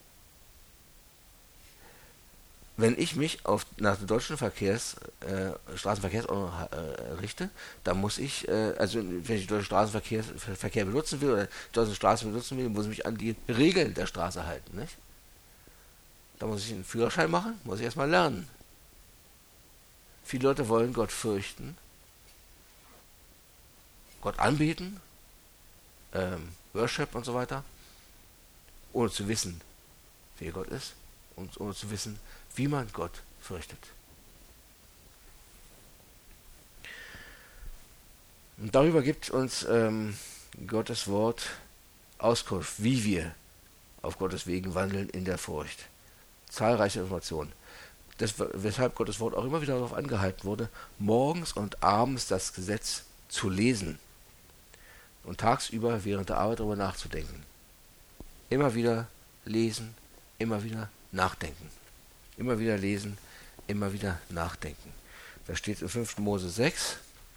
Wenn ich mich auf, nach dem deutschen Verkehrs, äh, Straßenverkehrsordnung äh, richte, dann muss ich, äh, also wenn ich den deutschen Straßenverkehr Verkehr benutzen will oder die deutsche Straße benutzen will, muss ich mich an die Regeln der Straße halten. Nicht? Da muss ich einen Führerschein machen, muss ich erstmal lernen. Viele Leute wollen Gott fürchten, Gott anbeten, ähm, Worship und so weiter, ohne zu wissen, wer Gott ist und ohne zu wissen, wie man Gott fürchtet. Und darüber gibt uns ähm, Gottes Wort Auskunft, wie wir auf Gottes Wegen wandeln in der Furcht. Zahlreiche Informationen. Das, weshalb Gottes Wort auch immer wieder darauf angehalten wurde, morgens und abends das Gesetz zu lesen und tagsüber während der Arbeit darüber nachzudenken. Immer wieder lesen, immer wieder nachdenken. Immer wieder lesen, immer wieder nachdenken. Da steht in fünften Mose sechs,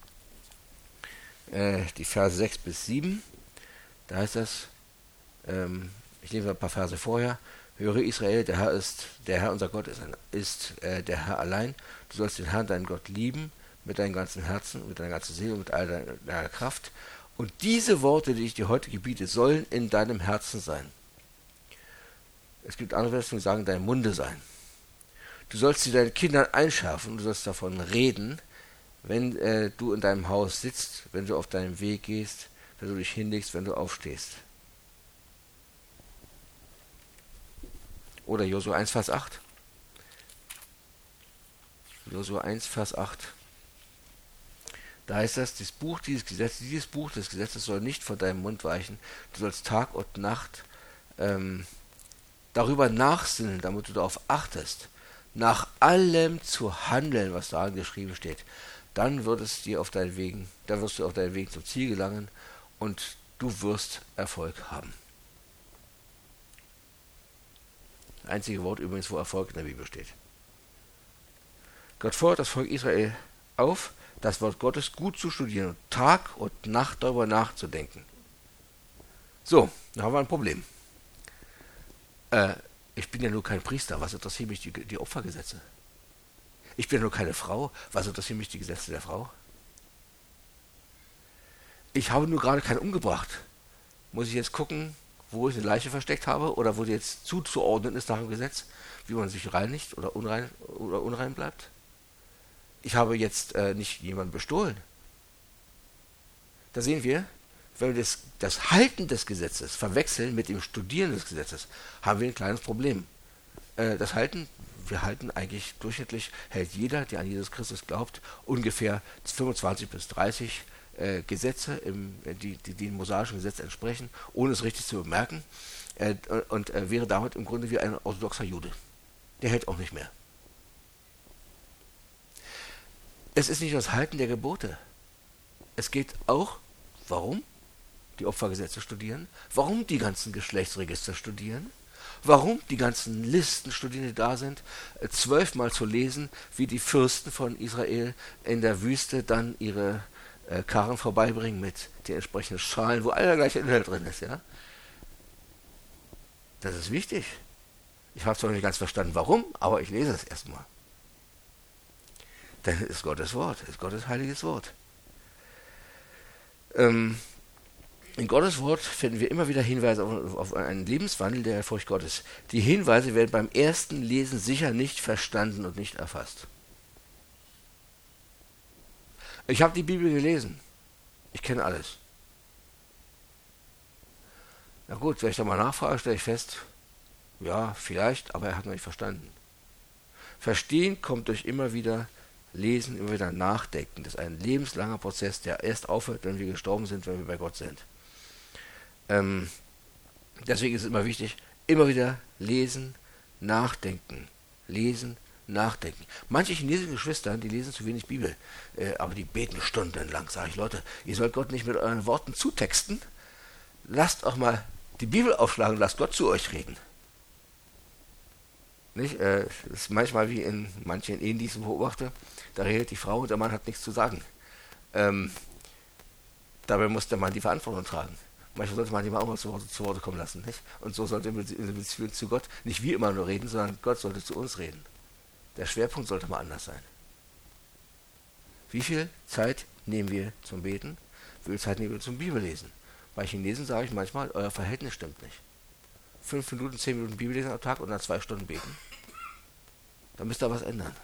äh, die Verse sechs bis sieben, da heißt das, ähm, ich lese ein paar Verse vorher, höre Israel, der Herr ist, der Herr unser Gott ist, ein, ist äh, der Herr allein. Du sollst den Herrn, deinen Gott, lieben, mit deinem ganzen Herzen, mit deiner ganzen Seele, mit all deiner, deiner Kraft. Und diese Worte, die ich dir heute gebiete, sollen in deinem Herzen sein. Es gibt andere Versionen, die sagen, in deinem Munde sein. Du sollst sie deinen Kindern einschärfen, du sollst davon reden, wenn äh, du in deinem Haus sitzt, wenn du auf deinem Weg gehst, wenn du dich hinlegst, wenn du aufstehst. Oder Josua eins, Vers acht. Josua eins, Vers acht. Da heißt das, dieses Buch, dieses Gesetz, dieses Buch des Gesetzes soll nicht von deinem Mund weichen. Du sollst Tag und Nacht ähm, darüber nachsinnen, damit du darauf achtest, nach allem zu handeln, was darin geschrieben steht. Dann wird es dir auf deinen Wegen, dann wirst du auf deinen Weg zum Ziel gelangen und du wirst Erfolg haben. Das einzige Wort übrigens, wo Erfolg in der Bibel steht. Gott fordert das Volk Israel auf, das Wort Gottes gut zu studieren und Tag und Nacht darüber nachzudenken. So, dann haben wir ein Problem. Äh, ich bin ja nur kein Priester, was interessieren mich die, die Opfergesetze? Ich bin ja nur keine Frau, was interessieren mich die Gesetze der Frau? Ich habe nur gerade keinen umgebracht. Muss ich jetzt gucken, wo ich eine Leiche versteckt habe oder wo die jetzt zuzuordnen ist nach dem Gesetz, wie man sich reinigt oder unrein, oder unrein bleibt? Ich habe jetzt äh, nicht jemanden bestohlen. Da sehen wir, wenn wir das, das Halten des Gesetzes verwechseln mit dem Studieren des Gesetzes, haben wir ein kleines Problem. Äh, das Halten, wir halten eigentlich durchschnittlich, hält jeder, der an Jesus Christus glaubt, ungefähr fünfundzwanzig bis dreißig äh, Gesetze, im, die, die, die dem mosaischen Gesetz entsprechen, ohne es richtig zu bemerken, äh, und äh, wäre damit im Grunde wie ein orthodoxer Jude. Der hält auch nicht mehr. Es ist nicht nur das Halten der Gebote. Es geht auch, warum die Opfergesetze studieren, warum die ganzen Geschlechtsregister studieren, warum die ganzen Listen studieren, die da sind, äh, zwölfmal zu lesen, wie die Fürsten von Israel in der Wüste dann ihre äh, Karren vorbeibringen mit den entsprechenden Schalen, wo all der gleiche Inhalt drin ist. Ja? Das ist wichtig. Ich habe zwar noch nicht ganz verstanden, warum, aber ich lese es erstmal. Denn es ist Gottes Wort, es ist Gottes heiliges Wort. Ähm, in Gottes Wort finden wir immer wieder Hinweise auf, auf einen Lebenswandel der Furcht Gottes. Die Hinweise werden beim ersten Lesen sicher nicht verstanden und nicht erfasst. Ich habe die Bibel gelesen. Ich kenne alles. Na gut, wenn ich da mal nachfrage, stelle ich fest, ja, vielleicht, aber er hat noch nicht verstanden. Verstehen kommt durch immer wieder Lesen, immer wieder Nachdenken. Das ist ein lebenslanger Prozess, der erst aufhört, wenn wir gestorben sind, wenn wir bei Gott sind. Ähm, deswegen ist es immer wichtig, immer wieder lesen, nachdenken. Lesen, nachdenken. Manche chinesische Geschwister, die lesen zu wenig Bibel, äh, aber die beten stundenlang. Sage ich, Leute, ihr sollt Gott nicht mit euren Worten zutexten. Lasst auch mal die Bibel aufschlagen und lasst Gott zu euch reden. Nicht? Äh, das ist manchmal wie in manchen Ehen, die ich so beobachte, da redet die Frau und der Mann hat nichts zu sagen. Ähm, dabei muss der Mann die Verantwortung tragen. Manchmal sollte man die mal auch mal zu Wort, zu Wort kommen lassen. Nicht? Und so sollte in der Beziehung zu Gott nicht wir immer nur reden, sondern Gott sollte zu uns reden. Der Schwerpunkt sollte mal anders sein. Wie viel Zeit nehmen wir zum Beten? Wie viel Zeit nehmen wir zum Bibellesen? Bei Chinesen sage ich manchmal, euer Verhältnis stimmt nicht. Fünf Minuten, zehn Minuten Bibellesen am Tag und dann zwei Stunden beten. Da müsst ihr was ändern.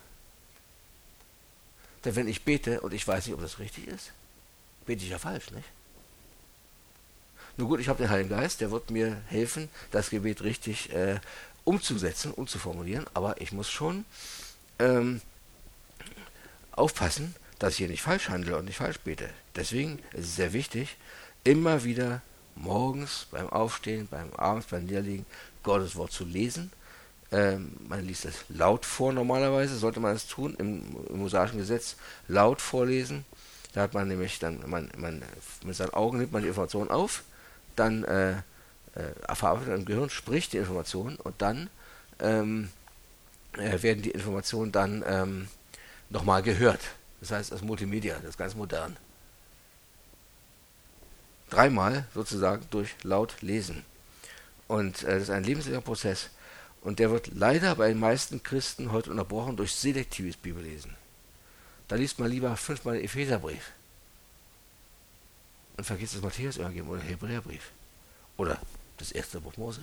Denn wenn ich bete und ich weiß nicht, ob das richtig ist, bete ich ja falsch, nicht? Nur gut, ich habe den Heiligen Geist, der wird mir helfen, das Gebet richtig äh, umzusetzen, umzuformulieren, aber ich muss schon ähm, aufpassen, dass ich hier nicht falsch handle und nicht falsch bete. Deswegen ist es sehr wichtig, immer wieder morgens beim Aufstehen, beim Abends, beim Niederlegen Gottes Wort zu lesen. Ähm, man liest es laut vor normalerweise, sollte man es tun, im, im mosaischen Gesetz laut vorlesen. Da hat man nämlich dann, man, man, mit seinen Augen nimmt man die Information auf, dann äh, äh, verarbeitet im Gehirn, spricht die Information und dann ähm, äh, werden die Informationen dann ähm, nochmal gehört. Das heißt, das Multimedia, das ist ganz modern. Dreimal sozusagen durch laut lesen. Und äh, das ist ein lebenslanger Prozess. Und der wird leider bei den meisten Christen heute unterbrochen durch selektives Bibellesen. Da liest man lieber fünfmal den Epheserbrief und vergisst das Matthäus-Evangelium oder den Hebräerbrief oder das erste Buch Mose.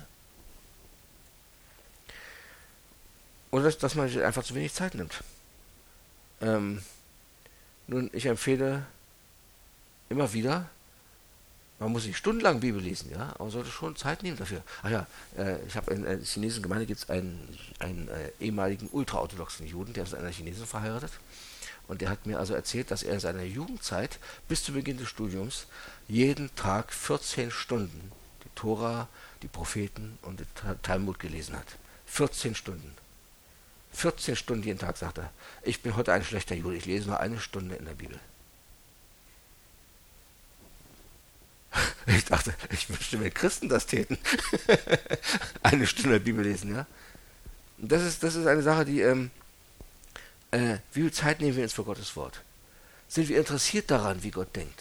Oder dass, dass man sich einfach zu wenig Zeit nimmt. Ähm, nun, ich empfehle immer wieder, man muss nicht stundenlang Bibel lesen, ja, aber man sollte schon Zeit nehmen dafür. Ach ja, äh, ich habe in der chinesischen Gemeinde gibt es einen, einen äh, ehemaligen ultraorthodoxen Juden, der ist mit einer Chinesin verheiratet. Und der hat mir also erzählt, dass er in seiner Jugendzeit bis zu Beginn des Studiums jeden Tag vierzehn Stunden die Tora, die Propheten und den Talmud gelesen hat. vierzehn Stunden. vierzehn Stunden jeden Tag, sagt er. Ich bin heute ein schlechter Jude, ich lese nur eine Stunde in der Bibel. Ich dachte, ich wünschte, wenn Christen das täten. Eine Stunde Bibel lesen, ja. Und das ist, das ist eine Sache, die, ähm, äh, wie viel Zeit nehmen wir uns für Gottes Wort? Sind wir interessiert daran, wie Gott denkt?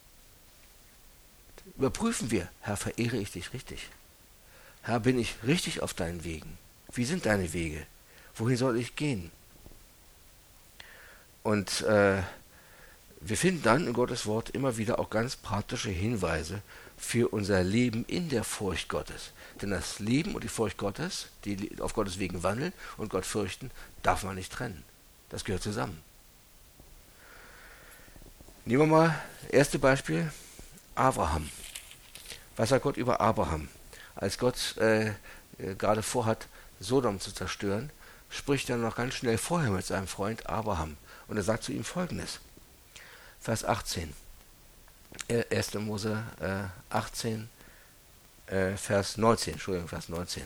Überprüfen wir, Herr, verehre ich dich richtig? Herr, bin ich richtig auf deinen Wegen? Wie sind deine Wege? Wohin soll ich gehen? Und äh, Wir finden dann in Gottes Wort immer wieder auch ganz praktische Hinweise für unser Leben in der Furcht Gottes. Denn das Leben und die Furcht Gottes, die auf Gottes Wegen wandeln und Gott fürchten, darf man nicht trennen. Das gehört zusammen. Nehmen wir mal das erste Beispiel, Abraham. Was sagt Gott über Abraham? Als Gott äh, gerade vorhat, Sodom zu zerstören, spricht er noch ganz schnell vorher mit seinem Freund Abraham. Und er sagt zu ihm Folgendes. Vers achtzehn. erster Mose äh, achtzehn, äh, Vers neunzehn. Entschuldigung, Vers neunzehn.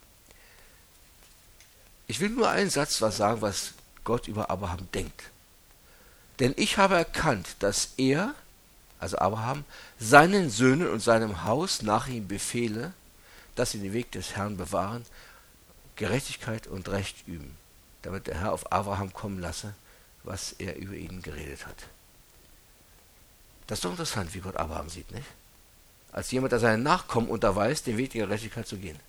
Ich will nur einen Satz was sagen, was Gott über Abraham denkt. Denn ich habe erkannt, dass er, also Abraham, seinen Söhnen und seinem Haus nach ihm befehle, dass sie den Weg des Herrn bewahren, Gerechtigkeit und Recht üben, damit der Herr auf Abraham kommen lasse, was er über ihn geredet hat. Das ist doch interessant, wie Gott Abraham sieht, nicht? Als jemand, der seinen Nachkommen unterweist, den Weg der Gerechtigkeit zu gehen.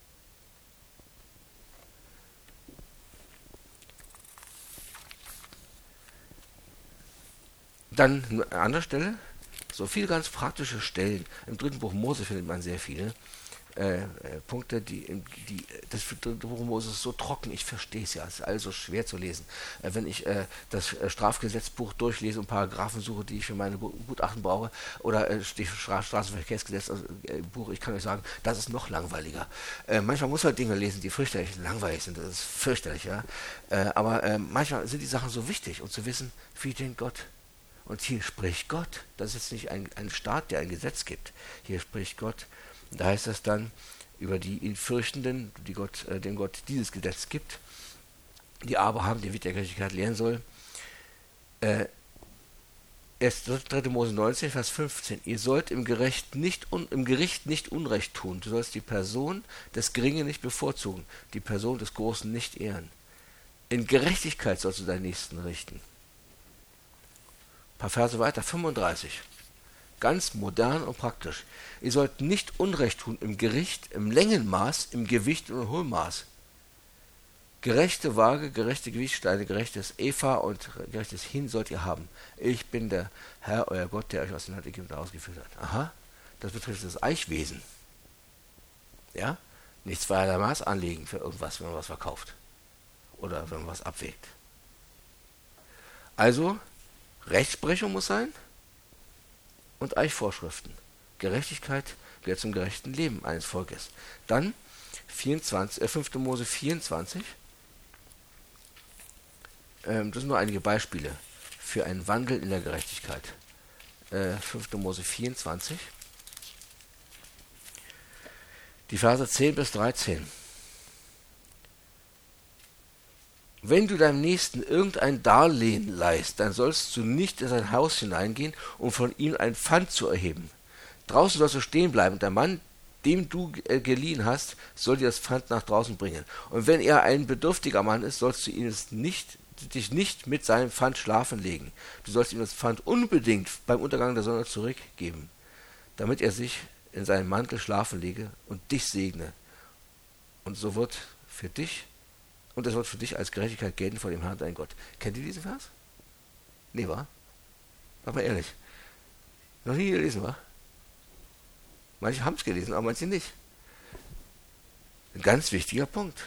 Dann an anderer Stelle, so viele ganz praktische Stellen. Im dritten Buch Mose findet man sehr viele äh, äh, Punkte, die, die das dritte Buch Mose ist so trocken, ich verstehe es ja, es ist also schwer zu lesen. Äh, wenn ich äh, das äh, Strafgesetzbuch durchlese und Paragraphen suche, die ich für meine Gutachten brauche, oder äh, das Stra Straßenverkehrsgesetz also, äh, Buch, ich kann euch sagen, das ist noch langweiliger. Äh, manchmal muss man Dinge lesen, die fürchterlich langweilig sind, das ist fürchterlich, ja. Äh, aber äh, manchmal sind die Sachen so wichtig, um zu wissen, wie den Gott. Und hier spricht Gott. Das ist jetzt nicht ein, ein Staat, der ein Gesetz gibt. Hier spricht Gott. Da heißt es dann über die ihn Fürchtenden, die Gott, äh, dem Gott dieses Gesetz gibt, die Abraham, den Weg der Gerechtigkeit lehren soll. Äh, erst dritte Mose neunzehn, Vers fünfzehn. Ihr sollt im Gericht, nicht un, im Gericht nicht Unrecht tun. Du sollst die Person des Geringen nicht bevorzugen, die Person des Großen nicht ehren. In Gerechtigkeit sollst du deinen Nächsten richten. Ein paar Verse weiter, fünfunddreißig. Ganz modern und praktisch. Ihr sollt nicht Unrecht tun im Gericht, im Längenmaß, im Gewicht und im Hohlmaß. Gerechte Waage, gerechte Gewichtsteine, gerechtes Epha und gerechtes Hin sollt ihr haben. Ich bin der Herr, euer Gott, der euch aus dem Land Ägypten ausgeführt hat. Aha, das betrifft das Eichwesen. Ja, nicht zweierlei Maß anlegen für irgendwas, wenn man was verkauft. Oder wenn man was abwägt. Also, Rechtsprechung muss sein und Eichvorschriften. Gerechtigkeit gehört zum gerechten Leben eines Volkes. Dann vierundzwanzig, äh, fünfte Mose vierundzwanzig. Ähm, das sind nur einige Beispiele für einen Wandel in der Gerechtigkeit. Äh, fünfte Mose vierundzwanzig. Die Verse zehn bis dreizehn. Wenn du deinem Nächsten irgendein Darlehen leihst, dann sollst du nicht in sein Haus hineingehen, um von ihm ein Pfand zu erheben. Draußen sollst du stehen bleiben, und der Mann, dem du äh, geliehen hast, soll dir das Pfand nach draußen bringen. Und wenn er ein bedürftiger Mann ist, sollst du ihn es nicht, dich nicht mit seinem Pfand schlafen legen. Du sollst ihm das Pfand unbedingt beim Untergang der Sonne zurückgeben, damit er sich in seinen Mantel schlafen lege und dich segne. Und so wird für dich Und das wird für dich als Gerechtigkeit gelten vor dem Herrn, dein Gott. Kennt ihr diesen Vers? Nee, wa? Sag mal ehrlich. Noch nie gelesen, wa? Manche haben es gelesen, aber manche nicht. Ein ganz wichtiger Punkt.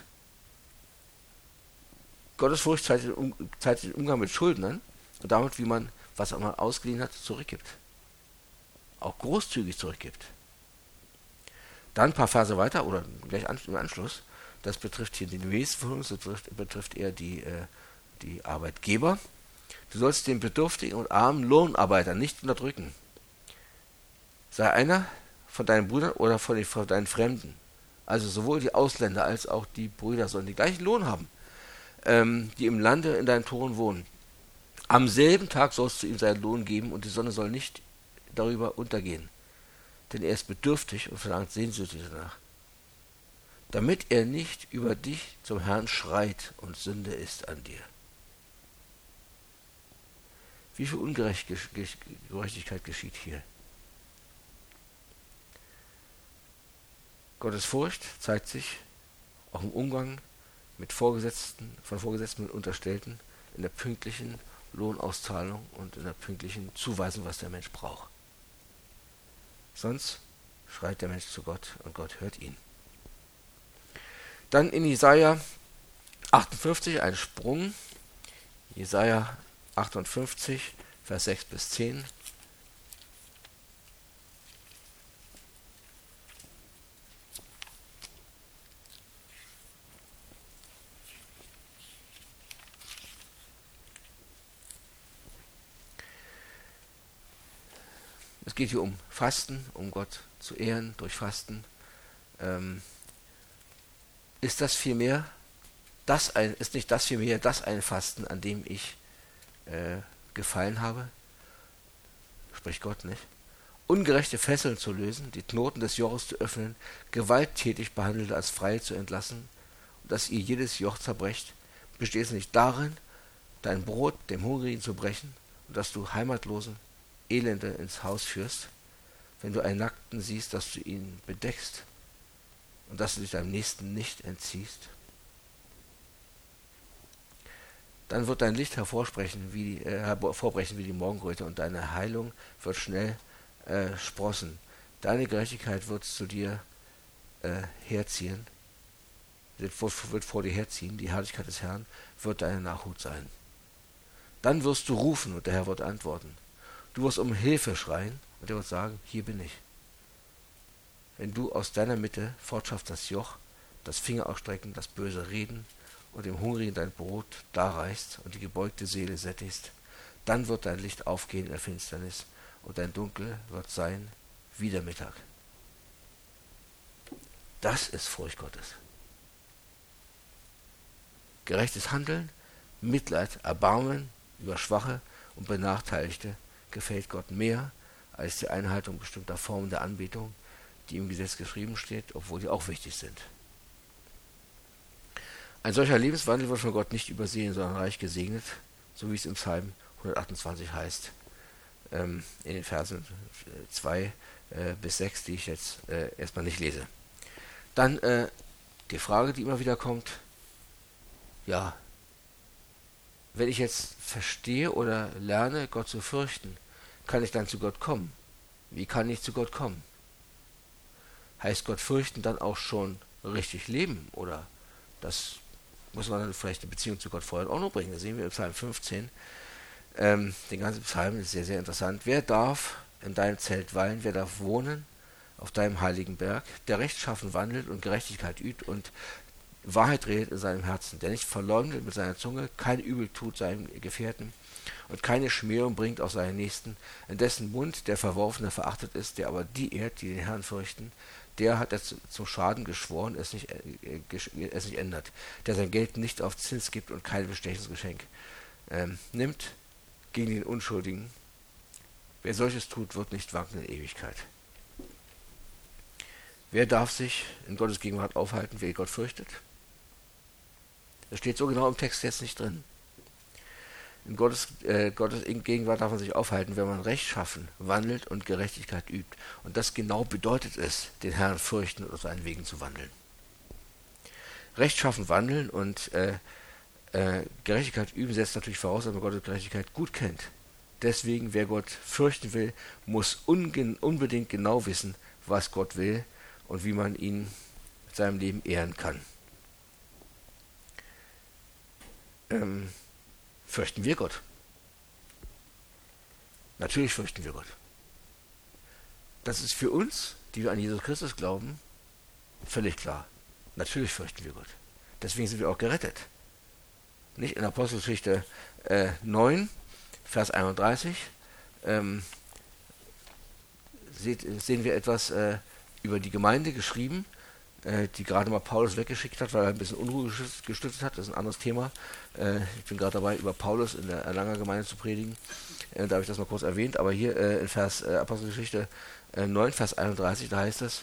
Gottesfurcht zeigt den, um, zeigt den Umgang mit Schuldnern und damit, wie man, was man ausgeliehen hat, zurückgibt. Auch großzügig zurückgibt. Dann ein paar Verse weiter, oder gleich im Anschluss. Das betrifft hier den Wesen von uns, das betrifft, betrifft eher die, äh, die Arbeitgeber. Du sollst den bedürftigen und armen Lohnarbeiter nicht unterdrücken. Sei einer von deinen Brüdern oder von, den, von deinen Fremden. Also sowohl die Ausländer als auch die Brüder sollen den gleichen Lohn haben, ähm, die im Lande in deinen Toren wohnen. Am selben Tag sollst du ihm seinen Lohn geben und die Sonne soll nicht darüber untergehen. Denn er ist bedürftig und verlangt sehnsüchtig danach, damit er nicht über dich zum Herrn schreit und Sünde ist an dir. Wie viel Ungerechtigkeit geschieht hier? Gottes Furcht zeigt sich auch im Umgang mit Vorgesetzten, von Vorgesetzten und Unterstellten in der pünktlichen Lohnauszahlung und in der pünktlichen Zuweisung, was der Mensch braucht. Sonst schreit der Mensch zu Gott und Gott hört ihn. Dann in Jesaja achtundfünfzig ein Sprung. Jesaja achtundfünfzig, Vers sechs bis zehn. Es geht hier um Fasten, um Gott zu ehren durch Fasten. Ähm, ist das vielmehr, das ein, ist nicht das vielmehr das ein Fasten, an dem ich äh, gefallen habe? Spricht Gott nicht. Ungerechte Fesseln zu lösen, die Knoten des Joches zu öffnen, gewalttätig Behandelte als frei zu entlassen, und dass ihr jedes Joch zerbrecht, besteht es nicht darin, dein Brot dem Hungrigen zu brechen, und dass du Heimatlosen Elende ins Haus führst, wenn du einen Nackten siehst, dass du ihn bedeckst und dass du dich deinem Nächsten nicht entziehst. Dann wird dein Licht hervorsprechen wie die, äh, hervorbrechen wie die Morgenröte und deine Heilung wird schnell äh, sprossen. Deine Gerechtigkeit wird zu dir äh, herziehen, wird, wird vor dir herziehen, die Herrlichkeit des Herrn wird deine Nachhut sein. Dann wirst du rufen und der Herr wird antworten. Du wirst um Hilfe schreien und er wird sagen, hier bin ich. Wenn du aus deiner Mitte fortschaffst das Joch, das Fingerausstrecken, das böse Reden und dem Hungrigen dein Brot darreichst und die gebeugte Seele sättigst, dann wird dein Licht aufgehen in der Finsternis und dein Dunkel wird sein wie der Mittag. Das ist Furcht Gottes. Gerechtes Handeln, Mitleid, Erbarmen über Schwache und Benachteiligte gefällt Gott mehr als die Einhaltung bestimmter Formen der Anbetung, die im Gesetz geschrieben steht, obwohl die auch wichtig sind. Ein solcher Lebenswandel wird von Gott nicht übersehen, sondern reich gesegnet, so wie es im Psalm hundertachtundzwanzig heißt, ähm, in den Versen zwei äh, bis sechs, die ich jetzt äh, erstmal nicht lese. Dann äh, die Frage, die immer wieder kommt, ja, wenn ich jetzt verstehe oder lerne, Gott zu fürchten, kann ich dann zu Gott kommen? Wie kann ich zu Gott kommen? Heißt Gott fürchten dann auch schon richtig leben? Oder das muss man dann vielleicht eine Beziehung zu Gott vorher auch noch bringen. Das sehen wir im Psalm fünfzehn. Ähm, den ganzen Psalm ist sehr, sehr interessant. Wer darf in deinem Zelt weilen? Wer darf wohnen auf deinem heiligen Berg? Der rechtschaffen wandelt und Gerechtigkeit übt und Wahrheit redet in seinem Herzen, der nicht verleugnet mit seiner Zunge, kein Übel tut seinem Gefährten und keine Schmähung bringt auf seinen Nächsten, in dessen Mund der Verworfene verachtet ist, der aber die ehrt, die den Herrn fürchten, der hat er zum Schaden geschworen, es nicht, äh, es nicht ändert, der sein Geld nicht auf Zins gibt und kein Bestechungsgeschenk ähm, nimmt gegen den Unschuldigen. Wer solches tut, wird nicht wanken in Ewigkeit. Wer darf sich in Gottes Gegenwart aufhalten, wer Gott fürchtet? Das steht so genau im Text jetzt nicht drin. In Gottes, äh, Gottes Gegenwart darf man sich aufhalten, wenn man rechtschaffen wandelt und Gerechtigkeit übt. Und das genau bedeutet es, den Herrn fürchten und auf seinen Wegen zu wandeln. Rechtschaffen wandeln und äh, äh, Gerechtigkeit üben setzt natürlich voraus, dass man Gottes Gerechtigkeit gut kennt. Deswegen, wer Gott fürchten will, muss ungen- unbedingt genau wissen, was Gott will und wie man ihn mit seinem Leben ehren kann. Ähm, fürchten wir Gott? Natürlich fürchten wir Gott. Das ist für uns, die wir an Jesus Christus glauben, völlig klar. Natürlich fürchten wir Gott. Deswegen sind wir auch gerettet. Nicht in Apostelgeschichte äh, neun, Vers einunddreißig, ähm, seht, sehen wir etwas äh, über die Gemeinde geschrieben, äh, die gerade mal Paulus weggeschickt hat, weil er ein bisschen Unruhe gestiftet hat. Das ist ein anderes Thema. Äh, ich bin gerade dabei, über Paulus in der Erlanger Gemeinde zu predigen. Äh, da habe ich das mal kurz erwähnt. Aber hier äh, in Vers äh, Apostelgeschichte äh, neun, Vers einunddreißig, da heißt es: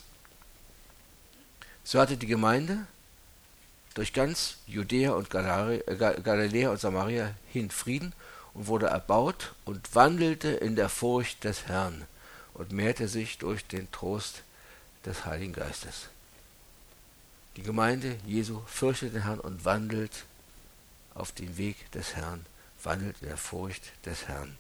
So hatte die Gemeinde durch ganz Judäa und Galiläa und Samaria hin Frieden und wurde erbaut und wandelte in der Furcht des Herrn und mehrte sich durch den Trost des Heiligen Geistes. Die Gemeinde Jesu fürchtet den Herrn und wandelt auf dem Weg des Herrn wandelt in der Furcht des Herrn.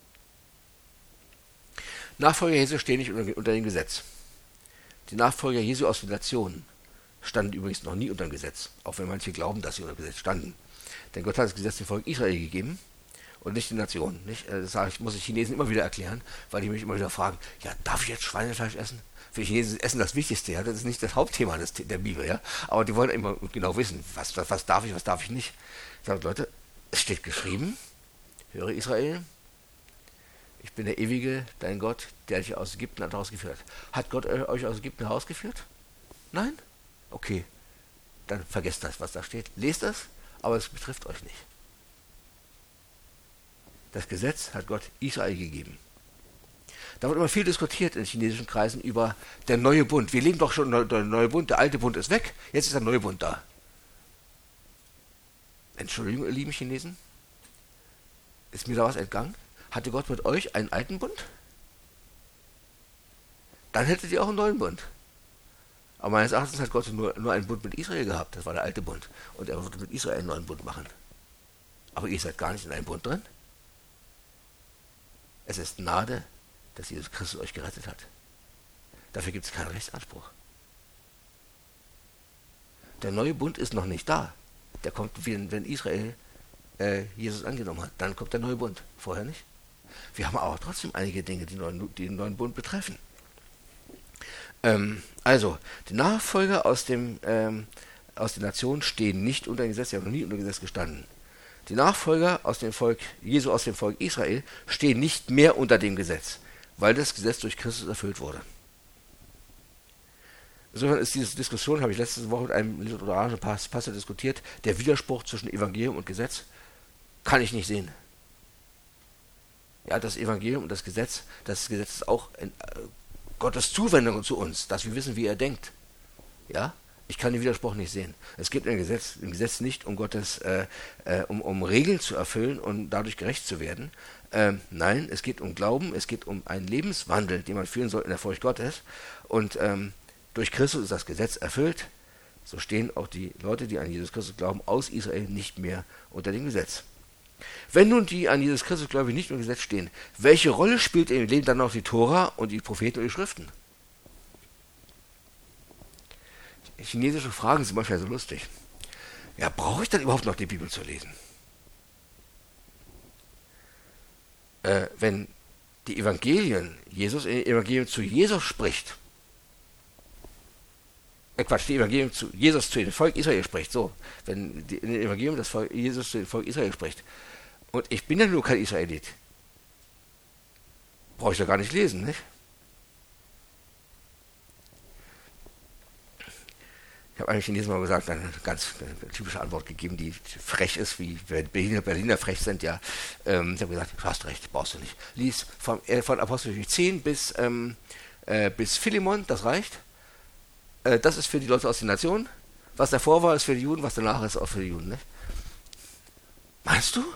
Nachfolger Jesu stehen nicht unter, unter dem Gesetz. Die Nachfolger Jesu aus den Nationen standen übrigens noch nie unter dem Gesetz, auch wenn manche glauben, dass sie unter dem Gesetz standen. Denn Gott hat das Gesetz dem Volk Israel gegeben und nicht den Nationen. Nicht? Das sage ich, muss ich Chinesen immer wieder erklären, weil die mich immer wieder fragen, ja, darf ich jetzt Schweinefleisch essen? Für die Chinesen ist Essen das Wichtigste, ja, das ist nicht das Hauptthema des, der Bibel, ja. Aber die wollen immer genau wissen, was, was, was darf ich, was darf ich nicht. Ich sage, Leute, es steht geschrieben, höre Israel, ich bin der ewige, dein Gott, der dich aus Ägypten hat herausgeführt. Hat Gott euch aus Ägypten herausgeführt? Nein? Okay, dann vergesst das, was da steht. Lest das, aber es betrifft euch nicht. Das Gesetz hat Gott Israel gegeben. Da wird immer viel diskutiert in chinesischen Kreisen über der neue Bund. Wir leben doch schon der neue Bund, der alte Bund ist weg, jetzt ist der neue Bund da. Entschuldigung, ihr lieben Chinesen, ist mir da was entgangen? Hatte Gott mit euch einen alten Bund? Dann hättet ihr auch einen neuen Bund. Aber meines Erachtens hat Gott nur, nur einen Bund mit Israel gehabt, das war der alte Bund. Und er wollte mit Israel einen neuen Bund machen. Aber ihr seid gar nicht in einem Bund drin. Es ist Gnade, dass Jesus Christus euch gerettet hat. Dafür gibt es keinen Rechtsanspruch. Der neue Bund ist noch nicht da. Der kommt, wenn Israel äh, Jesus angenommen hat. Dann kommt der neue Bund. Vorher nicht. Wir haben aber trotzdem einige Dinge, die, neuen, die den neuen Bund betreffen. Ähm, also, die Nachfolger aus, dem, ähm, aus den Nationen stehen nicht unter dem Gesetz, sie haben noch nie unter dem Gesetz gestanden. Die Nachfolger aus dem Volk, Jesu aus dem Volk Israel stehen nicht mehr unter dem Gesetz, weil das Gesetz durch Christus erfüllt wurde. Insofern ist diese Diskussion, habe ich letzte Woche mit einem literarischen Pastor diskutiert, der Widerspruch zwischen Evangelium und Gesetz kann ich nicht sehen. Ja, das Evangelium und das Gesetz, das Gesetz ist auch ein, äh, Gottes Zuwendung zu uns, dass wir wissen, wie er denkt. Ja, ich kann den Widerspruch nicht sehen. Es geht im Gesetz, im Gesetz nicht um Gottes, äh, äh, um, um Regeln zu erfüllen und dadurch gerecht zu werden. Ähm, nein, es geht um Glauben, es geht um einen Lebenswandel, den man führen soll in der Furcht Gottes. Und ähm, durch Christus ist das Gesetz erfüllt. So stehen auch die Leute, die an Jesus Christus glauben, aus Israel nicht mehr unter dem Gesetz. Wenn nun die an Jesus Christus Gläubigen nicht unter dem Gesetz stehen, welche Rolle spielt im Leben dann noch die Tora und die Propheten und die Schriften? Chinesische Fragen sind manchmal so lustig. Ja, brauche ich dann überhaupt noch die Bibel zu lesen? Äh, wenn die Evangelien, Jesus in den Evangelien zu Jesus spricht, äh Quatsch, die Evangelien zu Jesus zu dem Volk Israel spricht, so, wenn die, in den Evangelien das Volk, Jesus zu dem Volk Israel spricht, und ich bin ja nur kein Israelit, brauche ich da gar nicht lesen, nicht? Ich habe einem Chinesen mal gesagt, eine ganz eine typische Antwort gegeben, die frech ist, wie Berliner, Berliner frech sind, ja. Ähm, ich habe gesagt, du hast recht, brauchst du nicht. Lies von, äh, von Apostelgeschichte zehn bis, ähm, äh, bis Philemon, das reicht. Äh, das ist für die Leute aus den Nationen. Was davor war, ist für die Juden, was danach ist, auch für die Juden. Nicht? Meinst du?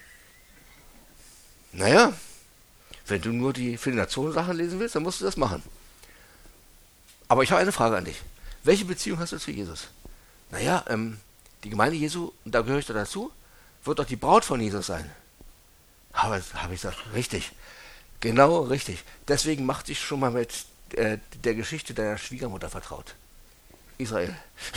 Naja, wenn du nur die für die Nationen Sachen lesen willst, dann musst du das machen. Aber ich habe eine Frage an dich. Welche Beziehung hast du zu Jesus? Naja, ähm, die Gemeinde Jesu, und da gehöre ich da dazu, wird doch die Braut von Jesus sein. Aber habe ich gesagt, richtig. Genau richtig. Deswegen mach dich schon mal mit äh, der Geschichte deiner Schwiegermutter vertraut. Israel.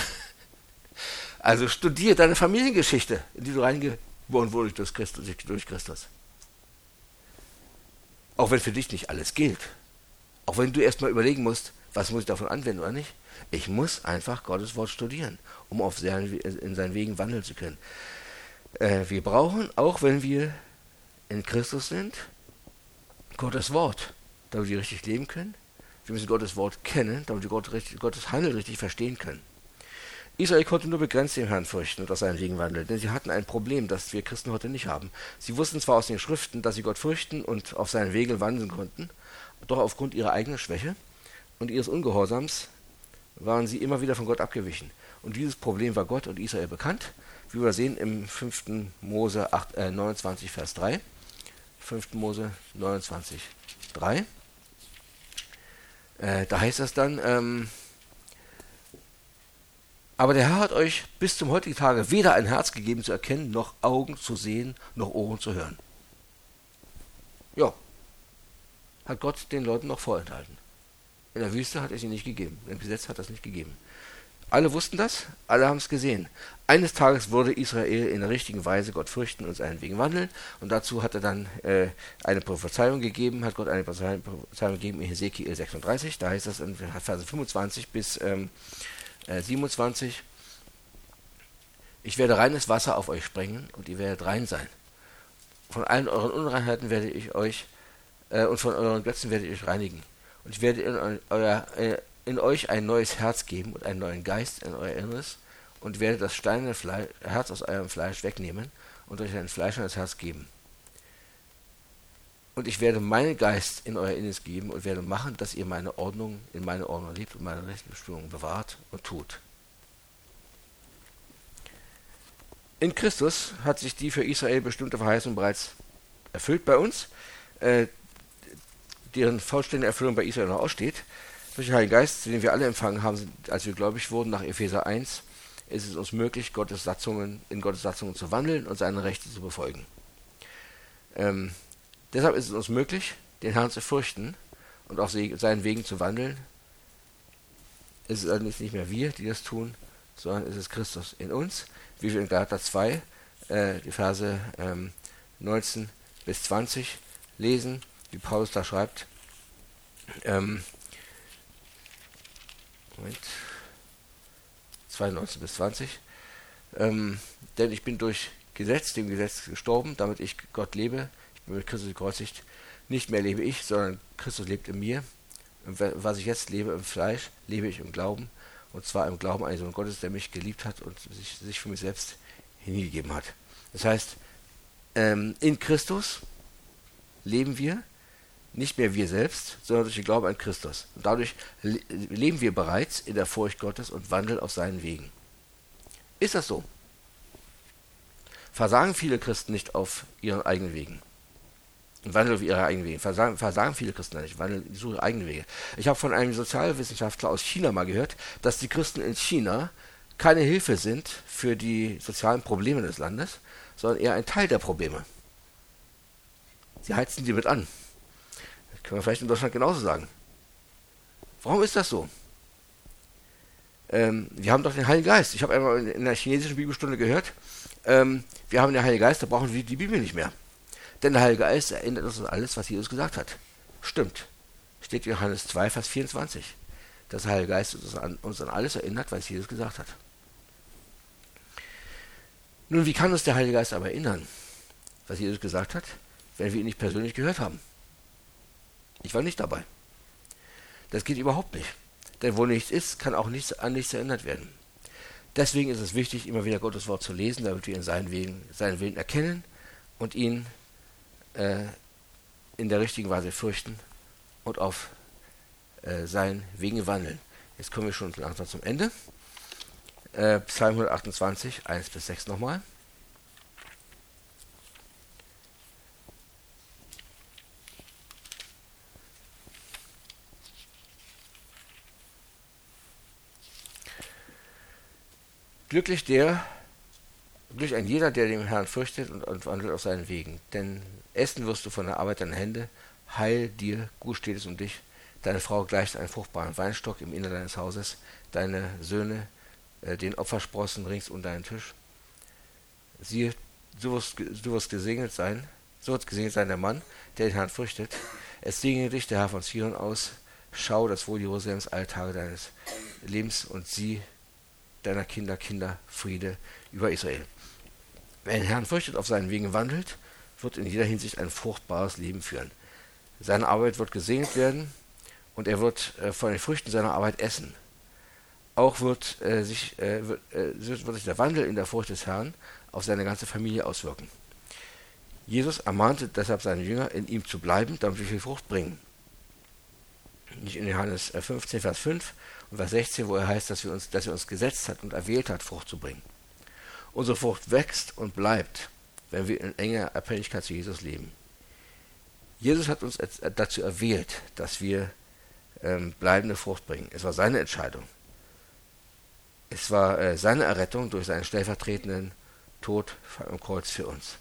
Also studier deine Familiengeschichte, in die du reingeboren wurdest durch Christus, durch Christus. Auch wenn für dich nicht alles gilt. Auch wenn du erstmal überlegen musst, was muss ich davon anwenden oder nicht. Ich muss einfach Gottes Wort studieren, um auf seinen, in seinen Wegen wandeln zu können. Äh, wir brauchen, auch wenn wir in Christus sind, Gottes Wort, damit wir richtig leben können. Wir müssen Gottes Wort kennen, damit wir Gott richtig, Gottes Handeln richtig verstehen können. Israel konnte nur begrenzt den Herrn fürchten und auf seinen Wegen wandeln, denn sie hatten ein Problem, das wir Christen heute nicht haben. Sie wussten zwar aus den Schriften, dass sie Gott fürchten und auf seinen Wegen wandeln konnten, doch aufgrund ihrer eigenen Schwäche und ihres Ungehorsams waren sie immer wieder von Gott abgewichen. Und dieses Problem war Gott und Israel bekannt, wie wir sehen im fünften Mose acht, äh, neunundzwanzig, Vers drei. fünften Mose neunundzwanzig, drei. Äh, da heißt es dann, ähm, Aber der Herr hat euch bis zum heutigen Tage weder ein Herz gegeben zu erkennen, noch Augen zu sehen, noch Ohren zu hören. Ja, hat Gott den Leuten noch vorenthalten. In der Wüste hat er sie nicht gegeben. Im Gesetz hat er es nicht gegeben. Alle wussten das, alle haben es gesehen. Eines Tages würde Israel in der richtigen Weise Gott fürchten und seinen Wegen wandeln. Und dazu hat er dann äh, eine Prophezeiung gegeben, hat Gott eine Prophezeiung gegeben in Hesekiel sechsunddreißig. Da heißt das in Verse fünfundzwanzig bis ähm, äh, siebenundzwanzig. Ich werde reines Wasser auf euch sprengen und ihr werdet rein sein. Von allen euren Unreinheiten werde ich euch äh, und von euren Götzen werde ich euch reinigen. Und ich werde in, euer, äh, in euch ein neues Herz geben und einen neuen Geist in euer Inneres und werde das steinerne Fleisch, Herz aus eurem Fleisch wegnehmen und euch ein fleischendes Herz geben. Und ich werde meinen Geist in euer Inneres geben und werde machen, dass ihr meine Ordnung in meine Ordnung liebt und meine Rechtsbestimmungen bewahrt und tut. In Christus hat sich die für Israel bestimmte Verheißung bereits erfüllt bei uns, äh, deren vollständige Erfüllung bei Israel noch aussteht. Durch den Heiligen Geist, den wir alle empfangen haben, als wir gläubig wurden, nach Epheser eins, ist es uns möglich, Gottes Satzungen, in Gottes Satzungen zu wandeln und seine Rechte zu befolgen. Ähm, deshalb ist es uns möglich, den Herrn zu fürchten und auf seinen Wegen zu wandeln. Es ist allerdings nicht mehr wir, die das tun, sondern es ist Christus in uns, wie wir in Galater zwei, äh, die Verse ähm, neunzehn bis zwanzig lesen, wie Paulus da schreibt. Ähm, Moment. zwei, neunzehn bis zwanzig. Ähm, denn ich bin durch Gesetz, dem Gesetz gestorben, damit ich Gott lebe. Ich bin mit Christus gekreuzigt. Nicht mehr lebe ich, sondern Christus lebt in mir. Und was ich jetzt lebe im Fleisch, lebe ich im Glauben. Und zwar im Glauben an den Sohn Gottes, der mich geliebt hat und sich, sich für mich selbst hingegeben hat. Das heißt, ähm, in Christus leben wir, nicht mehr wir selbst, sondern durch den Glauben an Christus. Und dadurch le- leben wir bereits in der Furcht Gottes und wandeln auf seinen Wegen. Ist das so? Versagen viele Christen nicht auf ihren eigenen Wegen? Und wandeln auf ihre eigenen Wege. Versagen, versagen viele Christen nicht, wandeln suchen eigene Wege. Ich habe von einem Sozialwissenschaftler aus China mal gehört, dass die Christen in China keine Hilfe sind für die sozialen Probleme des Landes, sondern eher ein Teil der Probleme. Sie heizen die mit an. Das können wir vielleicht in Deutschland genauso sagen. Warum ist das so? Ähm, wir haben doch den Heiligen Geist. Ich habe einmal in, in der chinesischen Bibelstunde gehört, ähm, wir haben den Heiligen Geist, da brauchen wir die Bibel nicht mehr. Denn der Heilige Geist erinnert uns an alles, was Jesus gesagt hat. Stimmt. Steht in Johannes zwei, Vers vierundzwanzig. Dass der Heilige Geist uns an, uns an alles erinnert, was Jesus gesagt hat. Nun, wie kann uns der Heilige Geist aber erinnern, was Jesus gesagt hat, wenn wir ihn nicht persönlich gehört haben? Ich war nicht dabei. Das geht überhaupt nicht. Denn wo nichts ist, kann auch nichts an nichts erinnert werden. Deswegen ist es wichtig, immer wieder Gottes Wort zu lesen, damit wir in seinen Wegen, seinen Willen erkennen und ihn äh, in der richtigen Weise fürchten und auf äh, seinen Wegen wandeln. Jetzt kommen wir schon langsam zum Ende. Äh, Psalm hundertachtundzwanzig, eins bis sechs nochmal. Glücklich der, glücklich ein jeder, der den Herrn fürchtet und, und wandelt auf seinen Wegen. Denn essen wirst du von der Arbeit deiner Hände, heil dir, gut steht es um dich. Deine Frau gleicht einem fruchtbaren Weinstock im Innern deines Hauses, deine Söhne äh, den Opfersprossen rings um deinen Tisch. Siehe, du wirst, du wirst gesegnet sein, so wird gesegnet sein der Mann, der den Herrn fürchtet. Es segne dich der Herr von Zion aus, schau das Wohl Jerusalems alle Tage deines Lebens und sieh deiner Kinder, Kinder, Friede über Israel. Wer den Herrn fürchtet, auf seinen Wegen wandelt, wird in jeder Hinsicht ein fruchtbares Leben führen. Seine Arbeit wird gesegnet werden und er wird äh, von den Früchten seiner Arbeit essen. Auch wird, äh, sich, äh, wird, äh, wird sich der Wandel in der Furcht des Herrn auf seine ganze Familie auswirken. Jesus ermahnte deshalb seine Jünger, in ihm zu bleiben, damit wir viel Frucht bringen. Nicht in Johannes fünfzehn, Vers fünf und Vers sechzehn, wo er heißt, dass, wir uns, dass er uns gesetzt hat und erwählt hat, Frucht zu bringen. Unsere Frucht wächst und bleibt, wenn wir in enger Abhängigkeit zu Jesus leben. Jesus hat uns dazu erwählt, dass wir ähm, bleibende Frucht bringen. Es war seine Entscheidung. Es Es war äh, seine Errettung durch seinen stellvertretenden Tod am Kreuz für uns.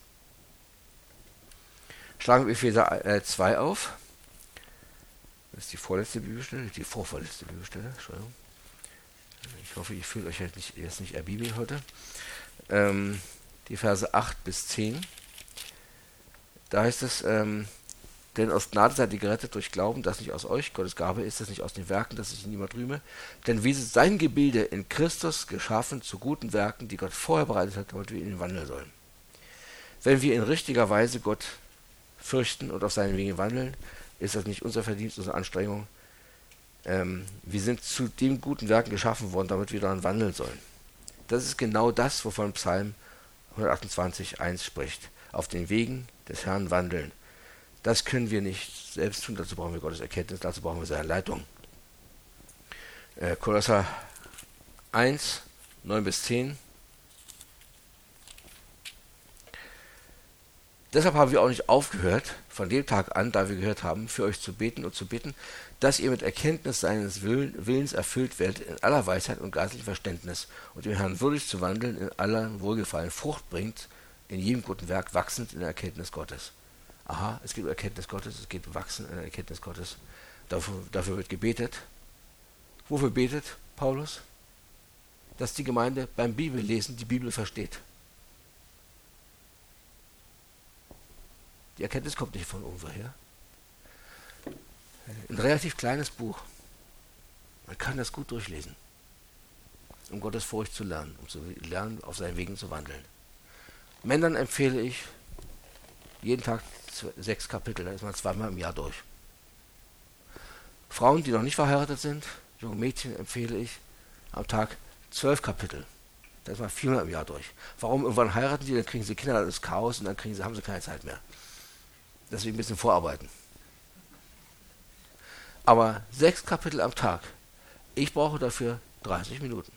Schlagen wir Epheser äh, zwei auf. Das ist die vorletzte Bibelstelle, die vorvorletzte Bibelstelle, Entschuldigung. Ich hoffe, ihr fühlt euch jetzt nicht, jetzt nicht erbibelt heute. Ähm, die Verse acht bis zehn. Da heißt es, ähm, denn aus Gnade seid ihr gerettet durch Glauben, das nicht aus euch, Gottes Gabe ist, das nicht aus den Werken, dass sich niemand rühme. Denn wir sind sein Gebilde in Christus geschaffen zu guten Werken, die Gott vorher bereitet hat, damit wir in ihn wandeln sollen. Wenn wir in richtiger Weise Gott fürchten und auf seinen Wegen wandeln, ist das nicht unser Verdienst, unsere Anstrengung. Ähm, wir sind zu den guten Werken geschaffen worden, damit wir daran wandeln sollen. Das ist genau das, wovon Psalm hundertachtundzwanzig eins spricht. Auf den Wegen des Herrn wandeln. Das können wir nicht selbst tun, dazu brauchen wir Gottes Erkenntnis, dazu brauchen wir seine Leitung. Äh, Kolosser eins, neun bis zehn. Deshalb haben wir auch nicht aufgehört, von dem Tag an, da wir gehört haben, für euch zu beten und zu bitten, dass ihr mit Erkenntnis seines Willens erfüllt werdet in aller Weisheit und geistlichem Verständnis und dem Herrn würdig zu wandeln, in aller Wohlgefallen Frucht bringt, in jedem guten Werk wachsend in der Erkenntnis Gottes. Aha, es geht um Erkenntnis Gottes, es geht um Wachsen in der Erkenntnis Gottes. Dafür, dafür wird gebetet. Wofür betet Paulus? Dass die Gemeinde beim Bibellesen die Bibel versteht. Die Erkenntnis kommt nicht von irgendwoher. Ein relativ kleines Buch. Man kann das gut durchlesen, um Gottes Furcht zu lernen, um zu lernen, auf seinen Wegen zu wandeln. Männern empfehle ich jeden Tag sechs Kapitel, da ist man zweimal im Jahr durch. Frauen, die noch nicht verheiratet sind, junge Mädchen, empfehle ich am Tag zwölf Kapitel. Da ist man viermal im Jahr durch. Warum? Irgendwann heiraten die, dann kriegen sie Kinder, das ist Chaos und dann kriegen sie, haben sie keine Zeit mehr. Deswegen ein bisschen vorarbeiten. Aber sechs Kapitel am Tag. Ich brauche dafür dreißig Minuten.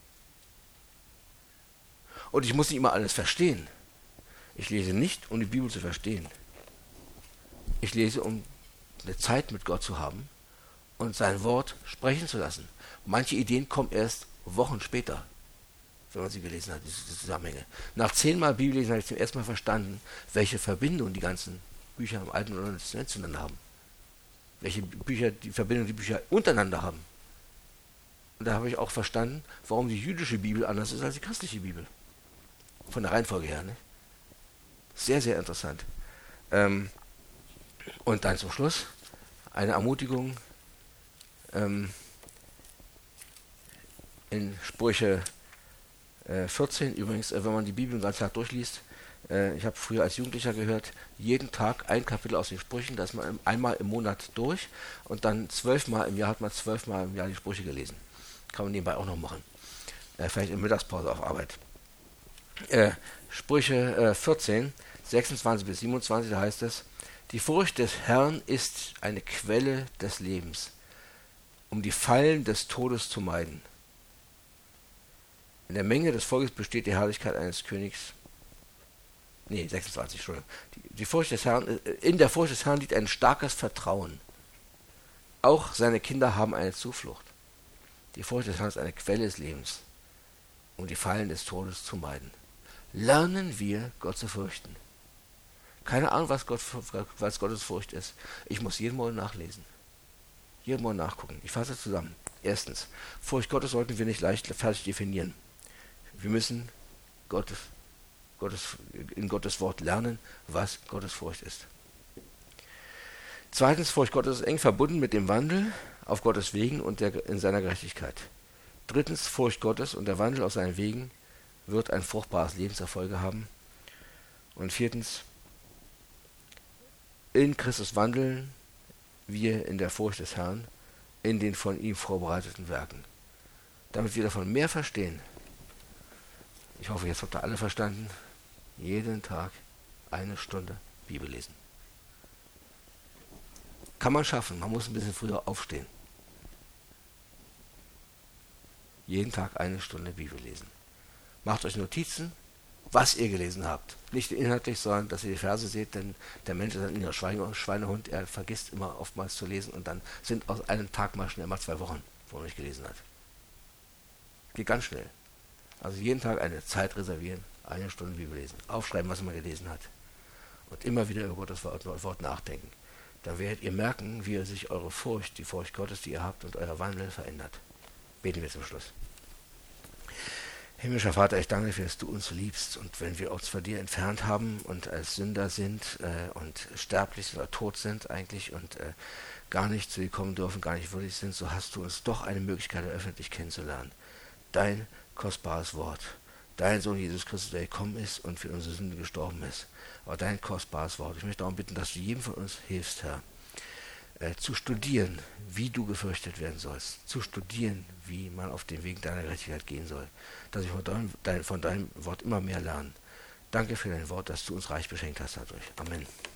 Und ich muss nicht immer alles verstehen. Ich lese nicht, um die Bibel zu verstehen. Ich lese, um eine Zeit mit Gott zu haben und sein Wort sprechen zu lassen. Manche Ideen kommen erst Wochen später, wenn man sie gelesen hat, diese Zusammenhänge. Nach zehnmal Bibellesen habe ich zum ersten Mal verstanden, welche Verbindung die ganzen Bücher im Alten und Neuen Testament zueinander haben. Welche Bücher, die Verbindung die Bücher untereinander haben. Und da habe ich auch verstanden, warum die jüdische Bibel anders ist als die christliche Bibel. Von der Reihenfolge her, ne? Sehr, sehr interessant. Ähm, und dann zum Schluss eine Ermutigung ähm, in Sprüche äh, vierzehn. Übrigens, äh, wenn man die Bibel den ganzen Tag durchliest, äh, ich habe früher als Jugendlicher gehört, jeden Tag ein Kapitel aus den Sprüchen, da ist man einmal im Monat durch und dann zwölfmal im Jahr hat man zwölfmal im Jahr die Sprüche gelesen. Kann man nebenbei auch noch machen. Äh, vielleicht in Mittagspause auf Arbeit. Äh, Sprüche äh, vierzehn, sechsundzwanzig bis siebenundzwanzig, da heißt es, die Furcht des Herrn ist eine Quelle des Lebens, um die Fallen des Todes zu meiden. In der Menge des Volkes besteht die Herrlichkeit eines Königs. Nee, sechsundzwanzig, Entschuldigung. Die, die Furcht des Herrn, in der Furcht des Herrn liegt ein starkes Vertrauen. Auch seine Kinder haben eine Zuflucht. Die Furcht des Herrn ist eine Quelle des Lebens, um die Fallen des Todes zu meiden. Lernen wir, Gott zu fürchten. Keine Ahnung, was, Gott, was Gottes Furcht ist. Ich muss jeden Morgen nachlesen. Jeden Morgen nachgucken. Ich fasse zusammen. Erstens, Furcht Gottes sollten wir nicht leichtfertig definieren. Wir müssen Gottes, Gottes, in Gottes Wort lernen, was Gottes Furcht ist. Zweitens, Furcht Gottes ist eng verbunden mit dem Wandel auf Gottes Wegen und der, in seiner Gerechtigkeit. Drittens, Furcht Gottes und der Wandel auf seinen Wegen wird ein fruchtbares Lebenserfolge haben. Und viertens, in Christus wandeln wir in der Furcht des Herrn, in den von ihm vorbereiteten Werken. Damit wir davon mehr verstehen. Ich hoffe, jetzt habt ihr alle verstanden. Jeden Tag eine Stunde Bibel lesen. Kann man schaffen, man muss ein bisschen früher aufstehen. Jeden Tag eine Stunde Bibel lesen. Macht euch Notizen, was ihr gelesen habt. Nicht inhaltlich, sondern dass ihr die Verse seht, denn der Mensch ist ein innerer Schweine, Schweinehund, er vergisst immer oftmals zu lesen und dann sind aus einem Tag mal schnell mal zwei Wochen, wo er nicht gelesen hat. Geht ganz schnell. Also jeden Tag eine Zeit reservieren, eine Stunde Bibel lesen, aufschreiben, was man gelesen hat und immer wieder über Gottes Wort, Wort nachdenken. Dann werdet ihr merken, wie sich eure Furcht, die Furcht Gottes, die ihr habt, und euer Wandel verändert. Beten wir zum Schluss. Himmlischer Vater, ich danke dir, dass du uns liebst, und wenn wir uns von dir entfernt haben und als Sünder sind äh, und sterblich oder tot sind eigentlich und äh, gar nicht zu dir kommen dürfen, gar nicht würdig sind, so hast du uns doch eine Möglichkeit eröffnet, dich kennenzulernen. Dein kostbares Wort, dein Sohn Jesus Christus, der gekommen ist und für unsere Sünde gestorben ist, aber dein kostbares Wort. Ich möchte darum bitten, dass du jedem von uns hilfst, Herr, äh, zu studieren, wie du gefürchtet werden sollst, zu studieren, wie man auf den Weg deiner Gerechtigkeit gehen soll, dass ich von deinem, dein, von deinem Wort immer mehr lerne. Danke für dein Wort, dass du uns reich beschenkt hast dadurch. Amen.